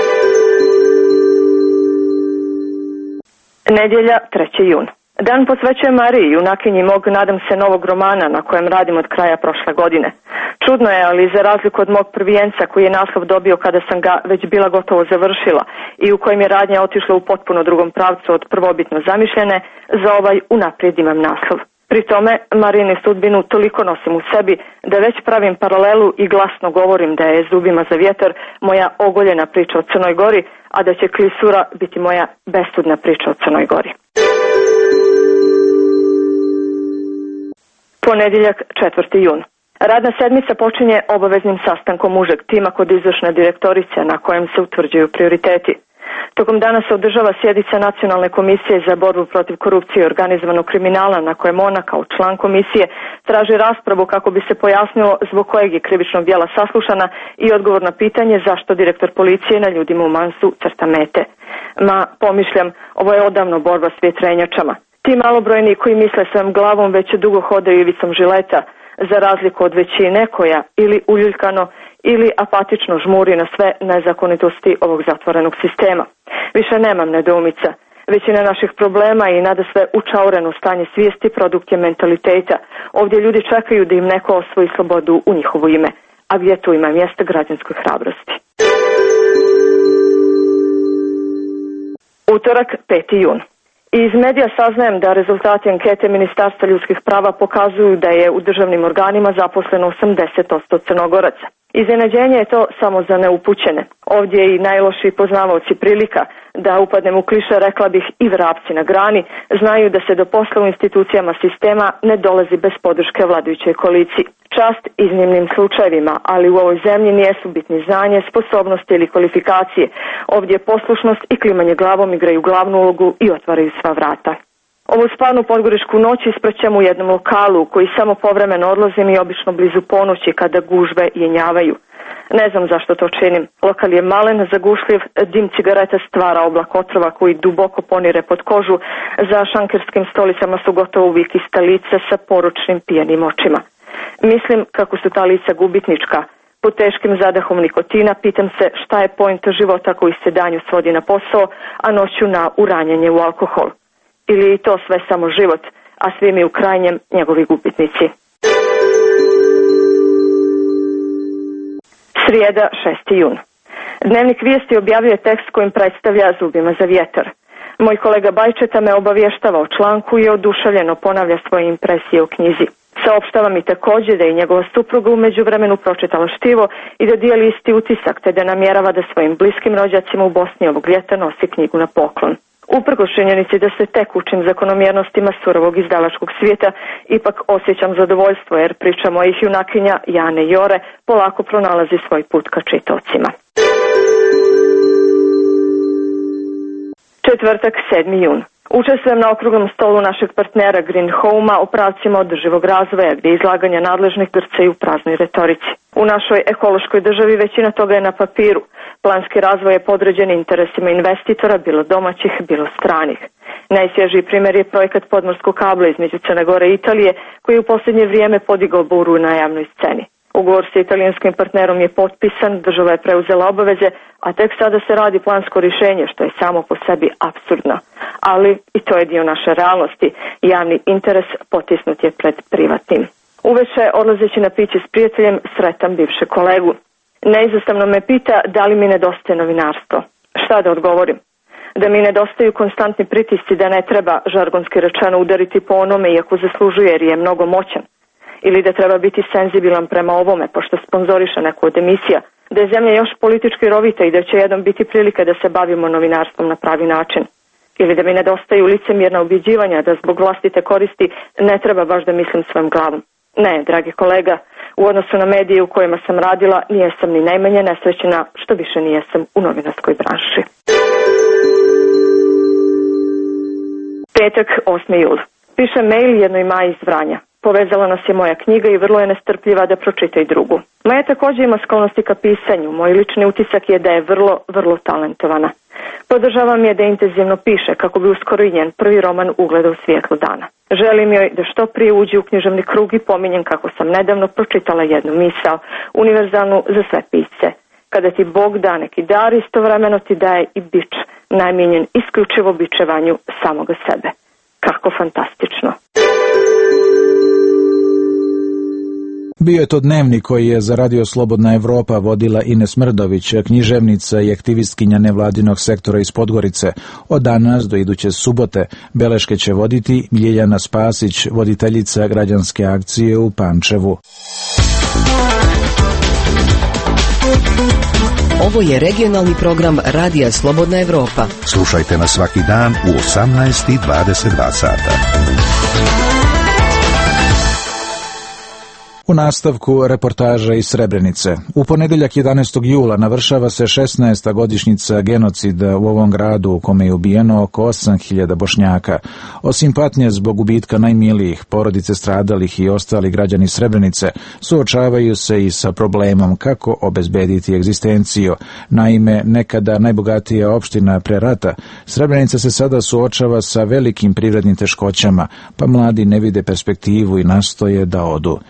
Nedjelja, 3. jun. Dan posvećuje Mariji, junakinji mog, nadam se, novog romana na kojem radim od kraja prošle godine. Čudno je, ali za razliku od mog prvijenca koji je naslov dobio kada sam ga već bila gotovo završila i u kojem je radnja otišla u potpuno drugom pravcu od prvobitno zamišljene, za ovaj unaprijed imam naslov. Pri tome, Marijinu sudbinu toliko nosim u sebi da već pravim paralelu i glasno govorim da je Zubima za vjetar moja ogoljena priča o Crnoj Gori, a da će Klisura biti moja besudna priča o Crnoj Gori. Ponedjeljak, 4. jun. Radna sedmica počinje obaveznim sastankom užeg tima kod izvršne direktorice na kojem se utvrđuju prioriteti. Tokom dana se održava sjednica Nacionalne komisije za borbu protiv korupcije i organizovanog kriminala na kojem ona kao član komisije traži raspravu kako bi se pojasnilo zbog kojeg je krivičnog djela saslušana i odgovor na pitanje zašto direktor policije na ljudima u Mansu crta mete. Pomišljam, ovo je odavno borba s vjetrenjačama. Ti malobrojni koji misle svojom glavom već dugo hodaju ivicom žileta, za razliku od većine koja ili uljuljkano ili apatično žmuri na sve nezakonitosti ovog zatvorenog sistema. Više nemam nedoumica. Većina naših problema i nadasve učaureno stanje svijesti produkt je mentaliteta. Ovdje ljudi čekaju da im neko osvoji slobodu u njihovo ime. A gdje tu ima mjesta građanskoj hrabrosti? Utorak, 5. jun. Iz medija saznajem da rezultati ankete Ministarstva ljudskih prava pokazuju da je u državnim organima zaposleno 80% Crnogoraca. Iznenađenje je to samo za neupućene. Ovdje i najlošiji poznavaoci prilika, da upadnem u kliše, rekla bih i vrapci na grani, znaju da se do posla u institucijama sistema ne dolazi bez podrške vladajućoj koaliciji. Čast iznimnim slučajevima, ali u ovoj zemlji nijesu bitni znanje, sposobnosti ili kvalifikacije. Ovdje poslušnost i klimanje glavom igraju glavnu ulogu i otvaraju sva vrata. Ovu spavnu podgoričku noć ispraćam u jednom lokalu koji samo povremeno odlazim i obično blizu ponoći kada gužve jenjavaju. Ne znam zašto to činim. Lokal je malen, zagušljiv, dim cigareta stvara oblak otrova koji duboko ponire pod kožu. Za šankerskim stolicama su gotovo uvijek ista lica sa poručnim pijenim očima. Mislim kako su ta lica gubitnička. Pod teškim zadahom nikotina pitam se šta je point života koji se danju svodi na posao, a noću na uranjanje u alkohol. Ili i to sve samo život, a svi mi u krajnjem njegovi gubitnici. Srijeda, 6. jun. Dnevnik Vijesti objavio tekst kojim predstavlja zubima za vjetar. Moj kolega Bajčeta me obavještava o članku i oduševljeno ponavlja svoje impresije u knjizi. Saopštava mi također da je njegova supruga u međuvremenu pročitala štivo i da dijeli isti utisak, te da namjerava da svojim bliskim rođacima u Bosni ovog ljeta nosi knjigu na poklon. Uprkos činjenici da se tek učim zakonomjernostima surovog izdavačkog svijeta, ipak osjećam zadovoljstvo jer priča mojih junakinja Jane i Jore polako pronalazi svoj put ka čitaocima. Četvrtak, 7. jun. Učestvujem na okruglom stolu našeg partnera Green Home-a o pravcima održivog razvoja, gdje izlaganja nadležnih grcaju u praznoj retorici. U našoj ekološkoj državi većina toga je na papiru. Planski razvoj je podređen interesima investitora, bilo domaćih, bilo stranih. Najsvježiji primjer je projekat podmorskog kabla između Crne Gore i Italije, koji je u posljednje vrijeme podigao buru na javnoj sceni. Ugovor sa italijanskim partnerom je potpisan, država je preuzela obaveze, a tek sada se radi plansko rješenje, što je samo po sebi apsurdno. Ali i to je dio naše realnosti. Javni interes potisnut je pred privatnim. Uveče, odlazeći na piće s prijateljem, sretam bivše kolegu. Neizostavno me pita da li mi nedostaje novinarstvo. Šta da odgovorim? Da mi nedostaju konstantni pritisci da ne treba, žargonski rečeno, udariti po onome iako zaslužuje jer je mnogo moćan. Ili da treba biti senzibilan prema ovome pošto sponzoriše neku od emisija. Da je zemlja još politički rovita i da će jednom biti prilika da se bavimo novinarstvom na pravi način. Ili da mi nedostaju licemjerna ubjeđivanja da zbog vlastite koristi ne treba baš da mislim svojom glavom. Ne, dragi kolega, u odnosu na medije u kojima sam radila nijesam ni najmanje nesrećena, što više nijesam u novinarskoj branši. Petak, 8. jul. Piše mail jednoj Maji iz Vranja. Povezala nas je moja knjiga i vrlo je nestrpljiva da pročita i drugu. Maja također ima sklonosti ka pisanju. Moj lični utisak je da je vrlo talentovana. Podržavam je da intenzivno piše kako bi uskoro i njen prvi roman ugledao svjetlo dana. Želim joj da što prije uđe u književni krug i pominjem kako sam nedavno pročitala jednu misao, univerzalnu za sve pisce. Kada ti Bog da neki dar, istovremeno ti daje i bič, namijenjen isključivo bičevanju samoga sebe. Kako fantastično! Bio je to dnevnik koji je za Radio Slobodna Evropa vodila Ines Mrdović, književnica i aktivistkinja nevladinog sektora iz Podgorice. Od danas do iduće subote beleške će voditi Ljiljana Spasić, voditeljica građanske akcije u Pančevu. Ovo je regionalni program Radija Slobodna Evropa. Slušajte nas svaki dan u 18:22 sata. U nastavku reportaža iz Srebrenice. U ponedjeljak 11. jula navršava se 16. godišnjica genocida u ovom gradu u kome je ubijeno oko 8.000 Bošnjaka. Osim patnje zbog gubitka najmilijih, porodice stradalih i ostali građani Srebrenice suočavaju se i sa problemom kako obezbediti egzistenciju. Naime, nekada najbogatija opština pre rata, Srebrenica se sada suočava sa velikim privrednim teškoćama, pa mladi ne vide perspektivu i nastoje da odu. Za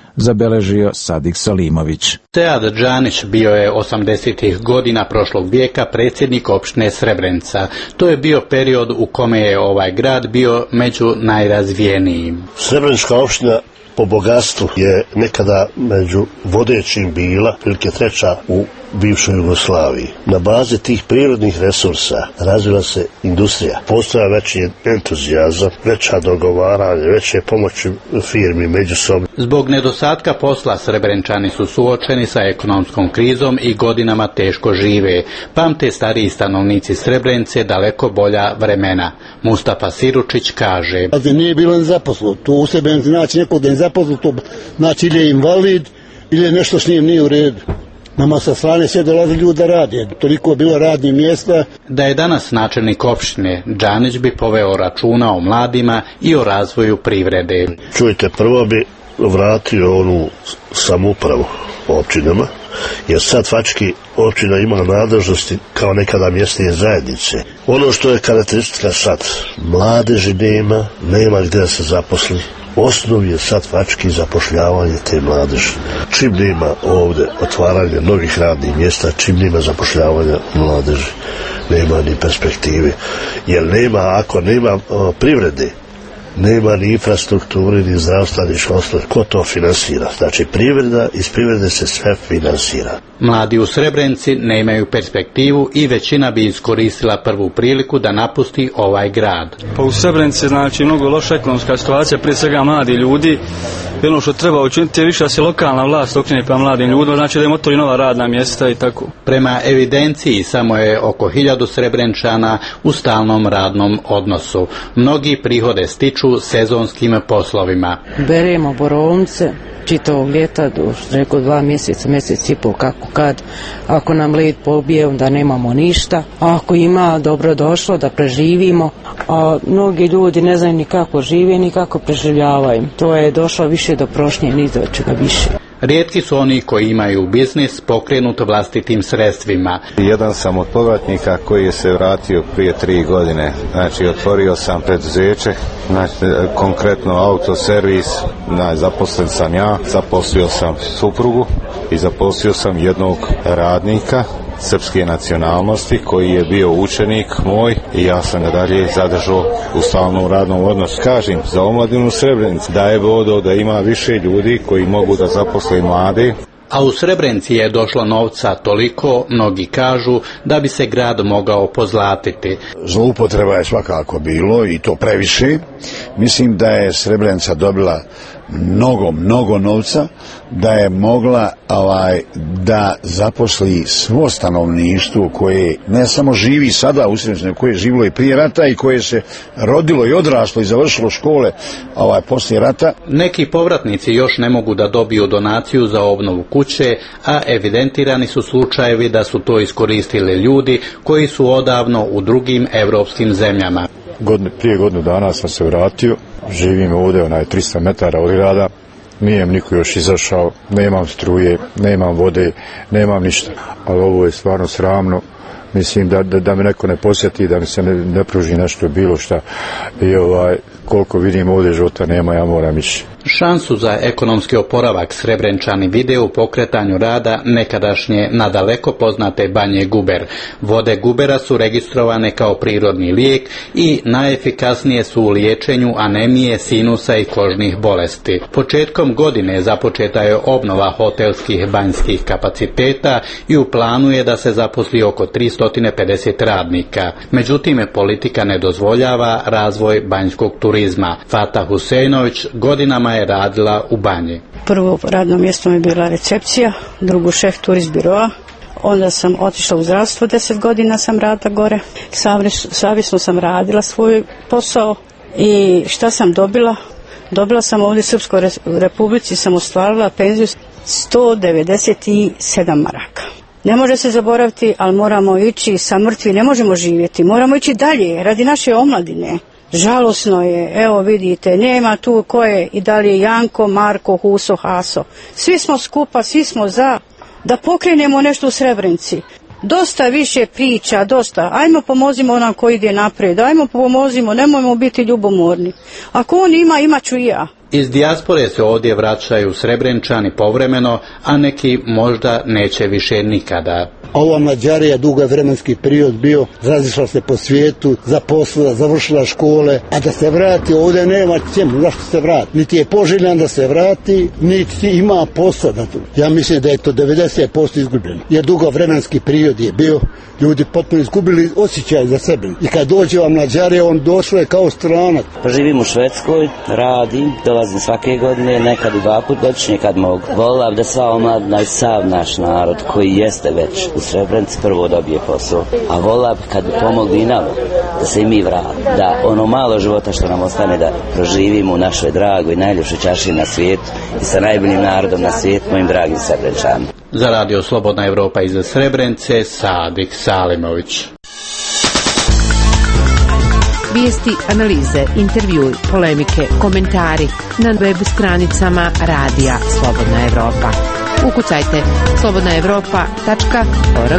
zabeležio Sadik Salimović. Sead Džanić bio je 80. godina prošlog vijeka predsjednik opštine Srebrenica. To je bio period u kome je ovaj grad bio među najrazvijenijim. Srebrenička opština po bogatstvu je nekada među vodećim bila, prilike treća u bivšoj Jugoslaviji. Na bazi tih prirodnih resursa razvila se industrija. Postoja veći entuzijazam, veća dogovaranja, veće pomoći firmi međusobno. Zbog nedostatka posla Srebrenčani su suočeni sa ekonomskom krizom i godinama teško žive. Pamte stariji stanovnici Srebrenice daleko bolja vremena. Mustafa Siručić kaže: Nije bilo nezaposlo. To u Srebrenici znači neko da je nezaposlo, to znači ili je invalid ili je nešto s njim nije u redu. Nama sa strane sve dolaze ljudi da rade, toliko je bilo radnih mjesta. Da je danas načelnik opštine, Džanić bi poveo računa o mladima i o razvoju privrede. Čujte, prvo bi vratio onu samoupravu općinama, jer sad fački općina ima nadležnosti kao nekada mjesne zajednice. Ono što je karakteristika sad, mladeži nema gdje da se zaposli. Osnov je sad fački zapošljavanje te mladeži. Čim nema ovdje otvaranja novih radnih mjesta, čim nema zapošljavanja mladeži, nema ni perspektive. Jer ako nema privrede, nema ni infrastrukture, ni zdravstva, ni školstva. Ko to finansira? Znači iz privrede se sve finansira. Mladi u Srebrenici nemaju perspektivu i većina bi iskoristila prvu priliku da napusti ovaj grad. Pa u Srebrenici znači mnogo loša ekonomska situacija, prije svega mladi ljudi. Ono što treba učiniti je više da se lokalna vlast okrene prema mladim ljudima, znači da im otvori nova radna mjesta i tako. Prema evidenciji samo je oko 1000 Srebrenčana u stalnom radnom odnosu. Mnogi prihode stiču sezonskim poslovima. Beremo borovnice čitavog ljeta do 2 mjeseca, mjesec i pol, kako kad. Ako nam led pobije, onda nemamo ništa. A ako ima, dobro došlo da preživimo. A mnogi ljudi ne znaju ni kako žive, ni kako preživljavaju. To je došlo više do prošnje, ni do čega više. Rijetki su oni koji imaju biznis pokrenut vlastitim sredstvima. Jedan sam od povratnika koji je se vratio prije 3 godine. Znači, otvorio sam preduzeće, znači, konkretno autoservis, zaposlen sam ja, zaposlio sam suprugu i zaposlio sam jednog radnika srpske nacionalnosti koji je bio učenik moj i ja sam ga dalje zadržao u stalnom radnom odnosu. Kažem, za omladinu Srebrenici da je vodo da ima više ljudi koji mogu da zaposle mlade. A u Srebrenici je došlo novca toliko, mnogi kažu, da bi se grad mogao pozlatiti. Zloupotreba je svakako bilo i to previše. Mislim da je Srebrenica dobila mnogo novca, da je mogla da zaposli svo stanovništvo koje ne samo živi sada u Srebrenici, koje je živilo i prije rata i koje se rodilo i odraslo i završilo škole poslije rata. Neki povratnici još ne mogu da dobiju donaciju za obnovu kuće, a evidentirani su slučajevi da su to iskoristili ljudi koji su odavno u drugim evropskim zemljama. Prije godinu dana sam se vratio, živim ovdje 300 metara od grada, nije niko još izašao, nemam struje, nemam vode, nemam ništa. Ali ovo je stvarno sramno, mislim da me neko ne posjeti, da mi se ne pruži nešto bilo šta i koliko vidim ovdje života nema, ja moram ići. Šansu za ekonomski oporavak Srebrenčani vide u pokretanju rada nekadašnje nadaleko poznate banje Guber. Vode Gubera su registrovane kao prirodni lijek i najefikasnije su u liječenju anemije, sinusa i kožnih bolesti. Početkom godine započeta je obnova hotelskih banjskih kapaciteta i u planu je da se zaposli oko 350 radnika. Međutim, politika ne dozvoljava razvoj banjskog turizma. Fata Huseinović godinama je radila u banji. Prvo radno mjesto mi je bila recepcija, drugo šef turist biroa, onda sam otišla u zdravstvo, 10 godina sam radila gore, savjesno sam radila svoj posao i šta sam dobila? Dobila sam ovdje u Srpskoj Republici, sam ostvarila penziju 197 maraka. Ne može se zaboraviti, ali moramo ići sa mrtvi, ne možemo živjeti, moramo ići dalje radi naše omladine. Žalosno je, evo vidite, nema tu ko je i da li je Janko, Marko, Huso, Haso. Svi smo skupa, svi smo za da pokrenemo nešto u Srebrenici. Dosta više priča, dosta. Ajmo pomozimo onom koji ide naprijed, ajmo pomozimo, nemojmo biti ljubomorni. Ako on ima, imat ću i ja. Iz dijaspore se ovdje vraćaju Srebrenčani povremeno, a neki možda neće više nikada. Ova Mađarija dugo vremenski period bio, razišla se po svijetu, zaposlila, završila škole, a da se vrati ovdje nema čemu, zašto se vrati? Niti je poželjan da se vrati, niti ima posla. Ja mislim da je to 90% izgubljeno, jer dugo vremenski period je bio, ljudi potpuno izgubili osjećaj za sebe. I kad dođe ova Mađarija, on došao je kao stranac. Pa živim u Švedskoj, radim, dolazim svake godine, nekad i 2 puta godišnje kad mogu. Volila da sva omladina i sav naš narod koji jeste već u Srebrenici prvo dobije posao, a volila bi kad bi pomogli i nama da se i mi vrati, da ono malo života što nam ostane da proživimo u našoj dragoj i najljepšoj čaši na svijetu i sa najboljim narodom na svijetu, mojim dragim Srebrenčanima. Za Radio Slobodna Evropa iz Srebrenice, Sadik Salimović. Vijesti, analize, intervjui, polemike, komentari na web stranicama Radija Slobodna Evropa. Ukucajte slobodnaevropa.org.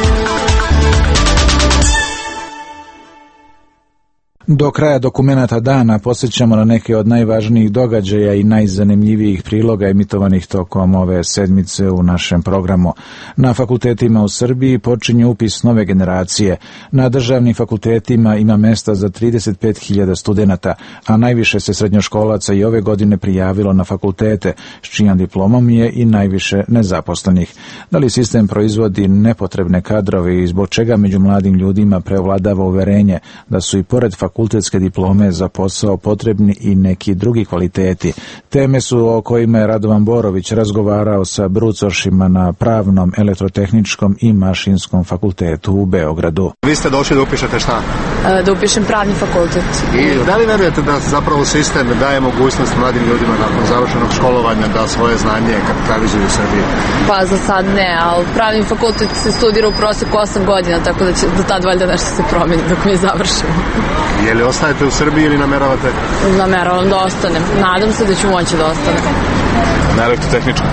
Do kraja dokumenata dana posjećamo na neke od najvažnijih događaja i najzanimljivijih priloga emitovanih tokom ove sedmice u našem programu. Na fakultetima u Srbiji počinje upis nove generacije. Na državnim fakultetima ima mesta za 35.000 studenata, a najviše se srednjoškolaca i ove godine prijavilo na fakultete, s čijom diplomom je i najviše nezaposlenih. Da li sistem proizvodi nepotrebne kadrove i zbog čega među mladim ljudima prevladava uverenje da su i pored fakultetske diplome za posao potrebni i neki drugi kvaliteti? Teme su o kojima je Radovan Borović razgovarao sa brucošima na Pravnom, Elektrotehničkom i Mašinskom fakultetu u Beogradu. Vi ste došli da upišete šta? Da upišem Pravni fakultet. I da li verujete da zapravo sistem daje mogućnost mladim ljudima nakon završenog školovanja da svoje znanje kapitalizuju u Srbiji? Pa za sad ne, ali Pravni fakultet se studira u prosjeku 8 godina, tako da će do tad valjda nešto se promeni dok mi završimo. Je li ostajete u Srbiji ili nameravate? Nameravam da ostanem. Nadam se da ću moći da ostanem. Na Elektrotehničkom?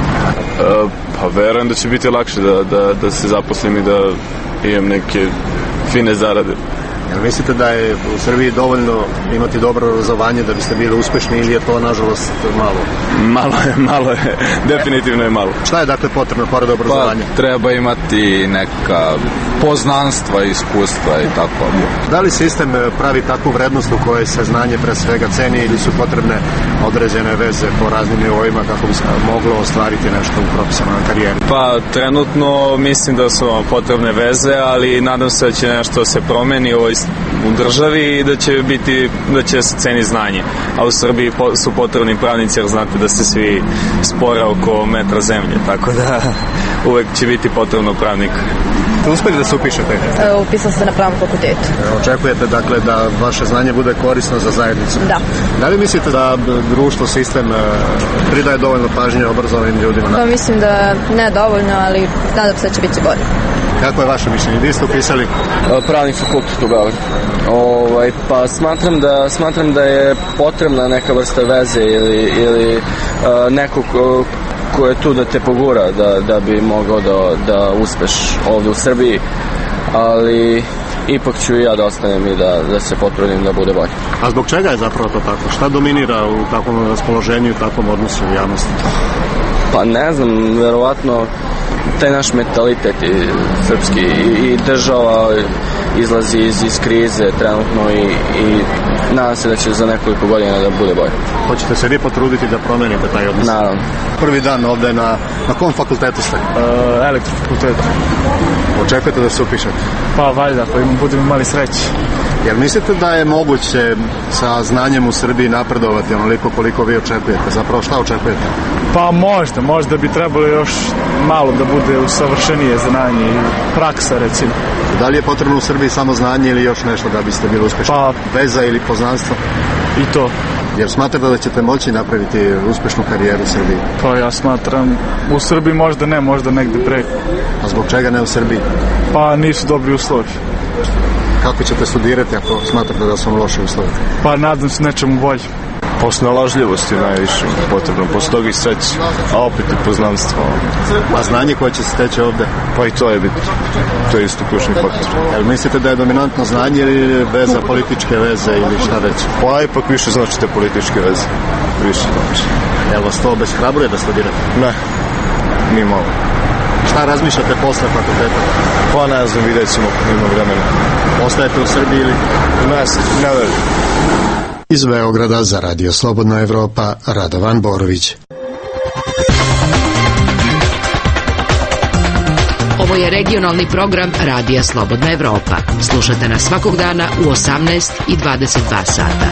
Pa verujem da će biti lakše da se zaposlim i da imam neke fine zarade. Jel mislite da je u Srbiji dovoljno imati dobro obrazovanje da biste bili uspešni ili je to nažalost malo? Malo je, definitivno je malo. Šta je dakle potrebno pored obrazovanja? Pa treba imati neka poznanstva, iskustva i tako. Da li sistem pravi takvu vrednost u kojoj se znanje pre svega ceni ili su potrebne određene veze po raznim nivoima kako bi se moglo ostvariti nešto u profesionalnoj karijeri? Pa trenutno mislim da su potrebne veze, ali nadam se da će nešto se promeni u državi i da će se ceni znanje. A u Srbiji su potrebni pravnici, jer znate da se svi spore oko metra zemlje, tako da uvek će biti potrebno pravnik. Ste uspeli da se upišete? Upisala se na Pravnom fakultetu. Očekujete dakle da vaše znanje bude korisno za zajednicu? Da. Da li mislite da društvo, sistem pridaje dovoljno pažnje obrazovanim ljudima? Pa mislim da ne dovoljno, ali nadam se da će biti bolje. Kako je vaše mišljenje? Gdje ste upisali? Pravni fakultet u Beogradu. Pa smatram da je potrebna neka vrsta veze ili nekog ko je tu da te pogura da bi mogao da uspeš ovdje u Srbiji, ali ipak ću i ja da ostanem i da se potrudim da bude bolje. A zbog čega je zapravo to tako? Šta dominira u takvom raspoloženju i takvom odnosu u javnosti? Pa ne znam, verovatno taj naš mentalitet srpski i država izlazi iz krize trenutno i nadam se da će za nekoliko godina da bude bolje. Hoćete se vi potruditi da promenite taj odnos? Naravno. Prvi dan ovde na kom fakultetu ste? Elektrofakultetu. Očekujete da se upišete? Pa valjda, pa budemo imali sreće. Jel mislite da je moguće sa znanjem u Srbiji napredovati onoliko koliko vi očekujete? Zapravo šta očekujete? Pa možda bi trebalo još malo da bude usavršenije znanje i praksa recimo. Da li je potrebno u Srbiji samo znanje ili još nešto da biste bili uspešni? Pa veza ili poznanstvo? I to. Jer smatrate da ćete moći napraviti uspešnu karijeru u Srbiji? Pa ja smatram u Srbiji možda ne, možda negde preko. A zbog čega ne u Srbiji? Pa nisu dobri uslovi. Kako ćete studirati ako smatrate da su loši uslovi? Pa nadam se nečemu bolje. Po snalažljivosti najviše potrebno, posle toga i sreći, a opet i poznanstvo. A znanje koje će se steći ovde? Pa i to je bitno, to je isto ključni faktor. Jel mislite da je dominantno znanje ili veza političke veze ili šta već? Pa ipak više znači te političke veze, više znači. Jel vas to obeshrabruje da studirate? Ne, ni malo. Šta razmišljate posle fakulteta? Pa ne znam, vidjet ćemo, ima vremena. Ostajete u Srbiji ili? Ne verujem. Iz Beograda za Radio Slobodna Evropa, Radovan Borović. Ovo je regionalni program Radija Slobodna Evropa. Slušate nas svakog dana u 18 i 22 sata.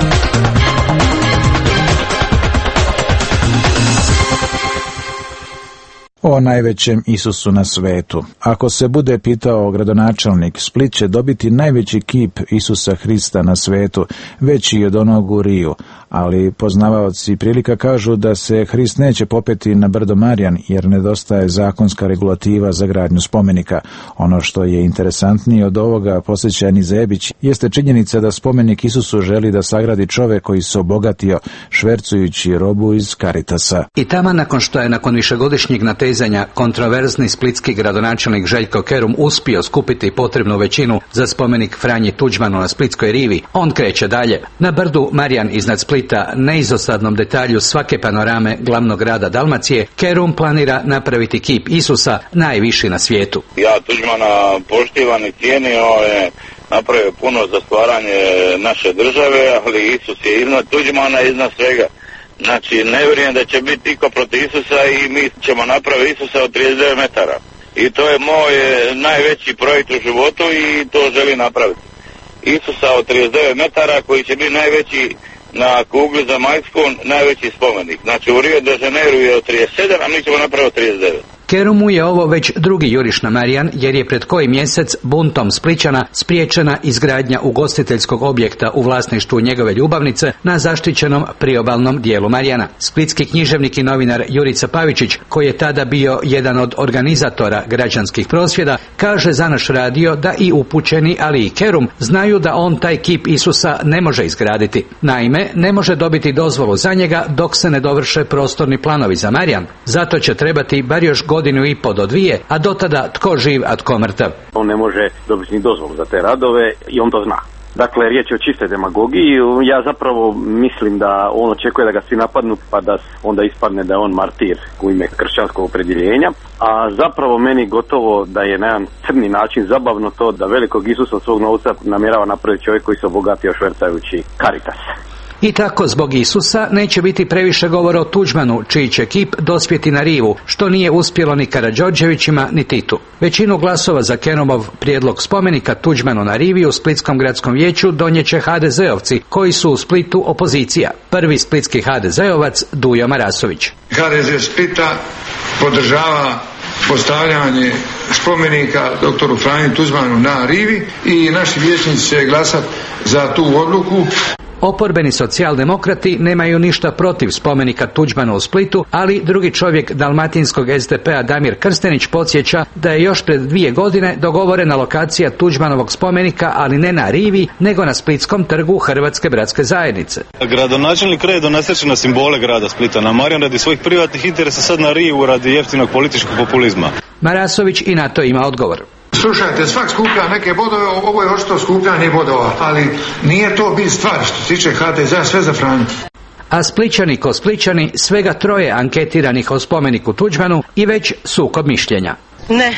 O najvećem Isusu na svetu. Ako se bude pitao gradonačelnik, Split će dobiti najveći kip Isusa Hrista na svetu, veći od onog u Riju, ali poznavaoci prilika kažu da se Hrist neće popeti na brdo Marjan jer nedostaje zakonska regulativa za gradnju spomenika. Ono što je interesantnije od ovoga, podsjeća Ani Zebić, jeste činjenica da spomenik Isusu želi da sagradi čovek koji se obogatio švercujući robu iz Caritasa. I tamo nakon što je nakon višegodišnjeg natezanja kontroverzni splitski gradonačelnik Željko Kerum uspio skupiti potrebnu većinu za spomenik Franji Tuđmanu na Splitskoj rivi, on kreće dalje. Na brdu Marjan iznad Splita, neizostavnom detalju svake panorame glavnog grada Dalmacije, Kerum planira napraviti kip Isusa najviši na svijetu. Ja Tuđmana poštivam i cijenim, on je napravio puno za stvaranje naše države, ali Isus je iznad Tuđmana, iznad svega. Znači, ne vjerujem da će biti iko protiv Isusa i mi ćemo napraviti Isusa od 39 metara. I to je moj najveći projekt u životu i to želim napraviti. Isusa od 39 metara koji će biti najveći na kugli zemaljskom, najveći spomenik. Znači, u Rio de Janeiro je od 37, a mi ćemo napraviti od 39. Kerumu je ovo već drugi juriš na Marjan, jer je pred koji mjesec buntom Splićana spriječena izgradnja ugostiteljskog objekta u vlasništvu njegove ljubavnice na zaštićenom priobalnom dijelu Marjana. Splitski književnik i novinar Jurica Pavičić, koji je tada bio jedan od organizatora građanskih prosvjeda, kaže za naš radio da i upućeni, ali i Kerum, znaju da on taj kip Isusa ne može izgraditi. Naime, ne može dobiti dozvolu za njega dok se ne dovrše prostorni planovi za Marjan. Zato će trebati bar još godinu i po do dvije, a do tada tko živ, a tko mrtav. On ne može dobiti ni dozvolu za te radove i on to zna. Dakle, riječ je o čistoj demagogiji. Ja zapravo mislim da on očekuje da ga svi napadnu, pa da onda ispadne da je on martir u ime kršćanskog opredjeljenja. A zapravo meni gotovo da je na jedan crni način zabavno to da velikog Isusa svog novca namjerava napraviti čovjek koji se obogatio švercajući Caritas. I tako zbog Isusa neće biti previše govora o Tuđmanu, čiji će kip dospjeti na rivu, što nije uspjelo ni Karađorđevićima ni Titu. Većinu glasova za Kerumov prijedlog spomenika Tuđmanu na rivi u Splitskom gradskom vijeću donijeće HDZ-ovci, koji su u Splitu opozicija. Prvi splitski HDZ-ovac Dujo Marasović. HDZ Splita podržava postavljanje spomenika doktoru Franji Tuđmanu na rivi i naši vijećnici će glasati za tu odluku. Oporbeni socijaldemokrati nemaju ništa protiv spomenika Tuđmana u Splitu, ali drugi čovjek dalmatinskog SDP-a Damir Krstenić podsjeća da je još pred 2 godine dogovorena lokacija Tuđmanovog spomenika, ali ne na rivi, nego na Splitskom trgu Hrvatske bratske zajednice. Gradonačelnik redno nasreće na simbole grada Splita, na Marjan radi svojih privatnih interesa, sad na rivu radi jeftinog političkog populizma. Marasović i na to ima odgovor. Slušajte, svak skuplja neke bodove, ovo je očito skupljanje bodova, ali nije to bit stvar što se tiče HDZ-a, sve za Franju. A Splićani ko Splićani, svega 3 anketiranih o spomeniku Tuđmanu i već sukob mišljenja. Ne,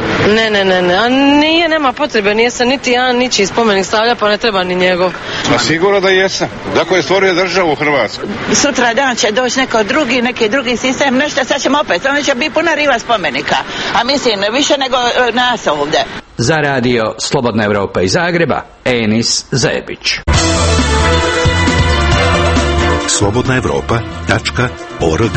a nije, nema potrebe, nije se niti jedan ničiji spomenik stavlja, pa ne treba ni njegov. Ma sigurno da jesam, dakle je stvorio državu u Hrvatskoj. Sutra dan će doći neki drugi sistem, nešto, sad ćemo opet, ono će biti puna riva spomenika, a mislim više nego nas ovdje. Za radio Slobodna Evropa iz Zagreba, Enis Zebić. slobodnaevropa.org.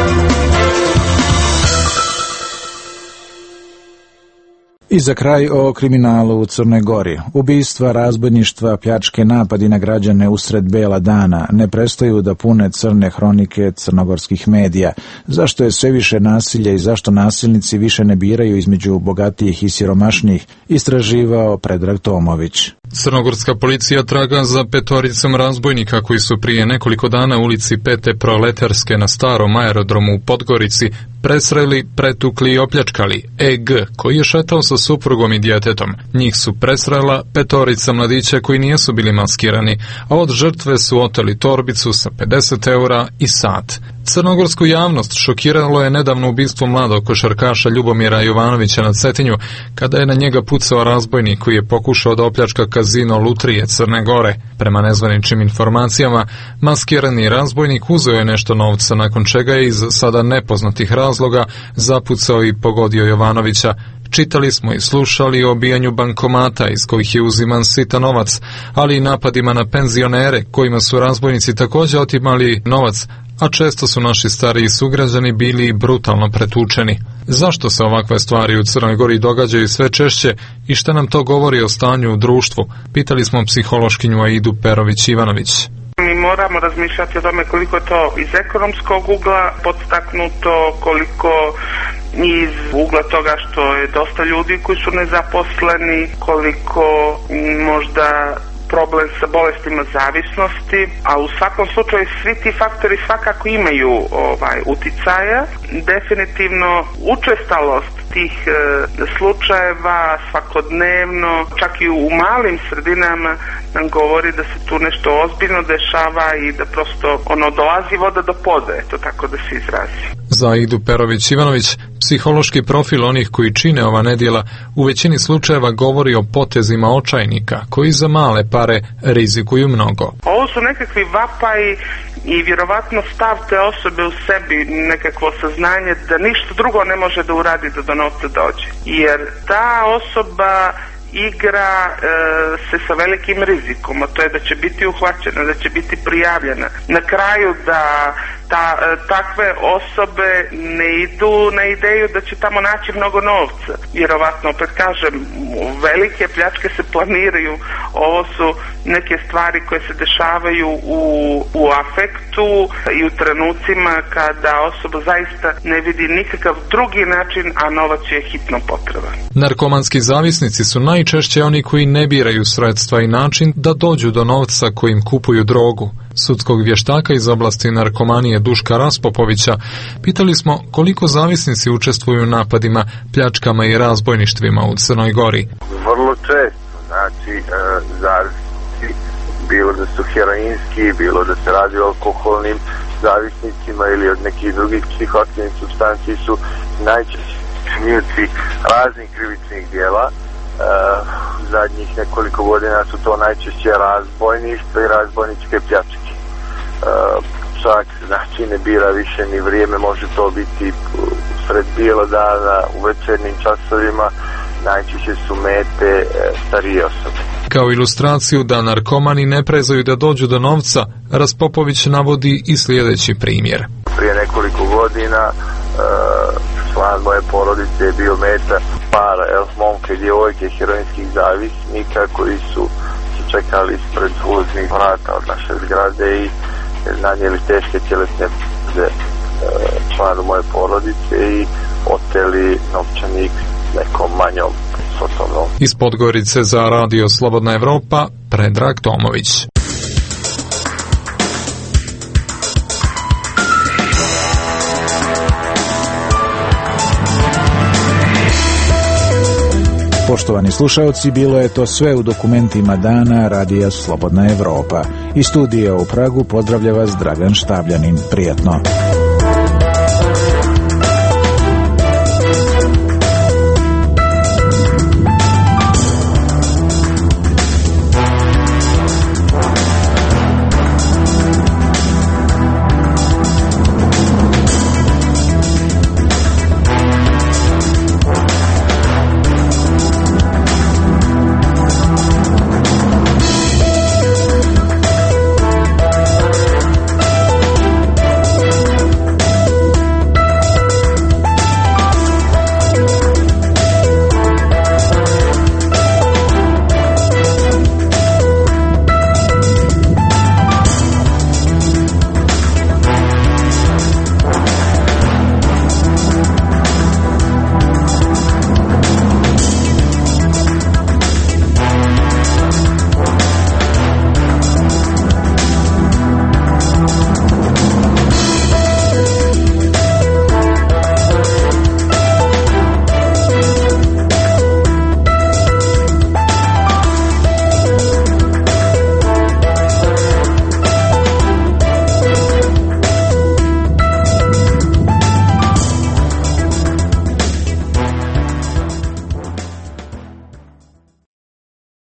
I za kraj o kriminalu u Crnoj Gori. Ubistva, razbojništva, pljačke, napadi na građane usred bela dana ne prestaju da pune crne hronike crnogorskih medija. Zašto je sve više nasilja i zašto nasilnici više ne biraju između bogatijih i siromašnijih, istraživao Predrag Tomović. Crnogorska policija traga za 5 razbojnika koji su prije nekoliko dana u ulici Pete Proletarske na starom aerodromu u Podgorici presreli, pretukli i opljačkali EG, koji je šetao sa suprugom i djetetom. Njih su presrela 5 mladića koji nijesu bili maskirani, a od žrtve su oteli torbicu sa 50 eura i sat. Crnogorsku javnost šokiralo je nedavno ubistvo mladog košarkaša Ljubomira Jovanovića na Cetinju, kada je na njega pucao razbojnik koji je pokušao da opljačka kazino Lutrije Crne Gore. Prema nezvaničnim informacijama, maskirani razbojnik uzeo je nešto novca, nakon čega je iz sada nepoznatih razloga zapucao i pogodio Jovanovića. Čitali smo i slušali o obijanju bankomata iz kojih je uziman sitan novac, ali i napadima na penzionere kojima su razbojnici također otimali novac, a često su naši stariji sugrađani bili brutalno pretučeni. Zašto se ovakve stvari u Crnoj Gori događaju sve češće i šta nam to govori o stanju u društvu? Pitali smo psihološkinju Aidu Perović-Ivanović. Mi moramo razmišljati o tome koliko je to iz ekonomskog ugla podstaknuto, koliko iz ugla toga što je dosta ljudi koji su nezaposleni, koliko možda problem sa bolestima zavisnosti, a u svakom slučaju svi ti faktori svakako imaju uticaja. Definitivno učestalost tih slučajeva svakodnevno, čak i u malim sredinama, nam govori da se tu nešto ozbiljno dešava i da prosto dolazi voda do poda, eto tako da se izrazi. Za Aidu Perović-Ivanović, psihološki profil onih koji čine ova nedjela u većini slučajeva govori o potezima očajnika koji za male pare rizikuju mnogo. Ovo su nekakvi vapaji i vjerovatno stav te osobe u sebi, nekakvo saznanje da ništa drugo ne može da uradi da do novca dođe. Jer ta osoba igra se sa velikim rizikom, a to je da će biti uhvaćena, da će biti prijavljena. Na kraju da takve osobe ne idu na ideju da će tamo naći mnogo novca. Vjerovatno, opet kažem, velike pljačke se planiraju. Ovo su neke stvari koje se dešavaju u afektu i u trenucima kada osoba zaista ne vidi nikakav drugi način, a novac je hitno potreban. Narkomanski zavisnici su najčešće oni koji ne biraju sredstva i način da dođu do novca kojim kupuju drogu. Sudskog vještaka iz oblasti narkomanije Duška Raspopovića pitali smo koliko zavisnici učestvuju u napadima, pljačkama i razbojništvima u Crnoj Gori. Vrlo često, znači zavisnici, bilo da su heroinski, bilo da se radi o alkoholnim zavisnicima ili od nekih drugih psihoaktivnih supstanci, su najčešće činioci raznih krivičnih djela. Zadnjih nekoliko godina su to najčešće razbojništva i razbojničke pljačke. Čak znači ne bira više ni vrijeme, može to biti sred bijelo dana, u večernjim časovima, najčešće su mete starije osobe. Kao ilustraciju da narkomani ne prezaju da dođu do novca, Raspopović navodi i sljedeći primjer. Prije nekoliko godina član moje porodice je bio meta para, momke, djevojke, heroinskih zavisnika koji su čekali ispred ulaznih vrata od naše zgrade i nanijeli teške tjelesne povrijede članu moje porodice i oteli novčanik nekom manjom svotom. Iz Podgorice za Radio Slobodna Evropa, Predrag Tomović. Poštovani slušaoci, bilo je to sve u dokumentima dana Radija Slobodna Evropa. Iz studija u Pragu pozdravlja vas Dragan Štabljanin. Prijatno.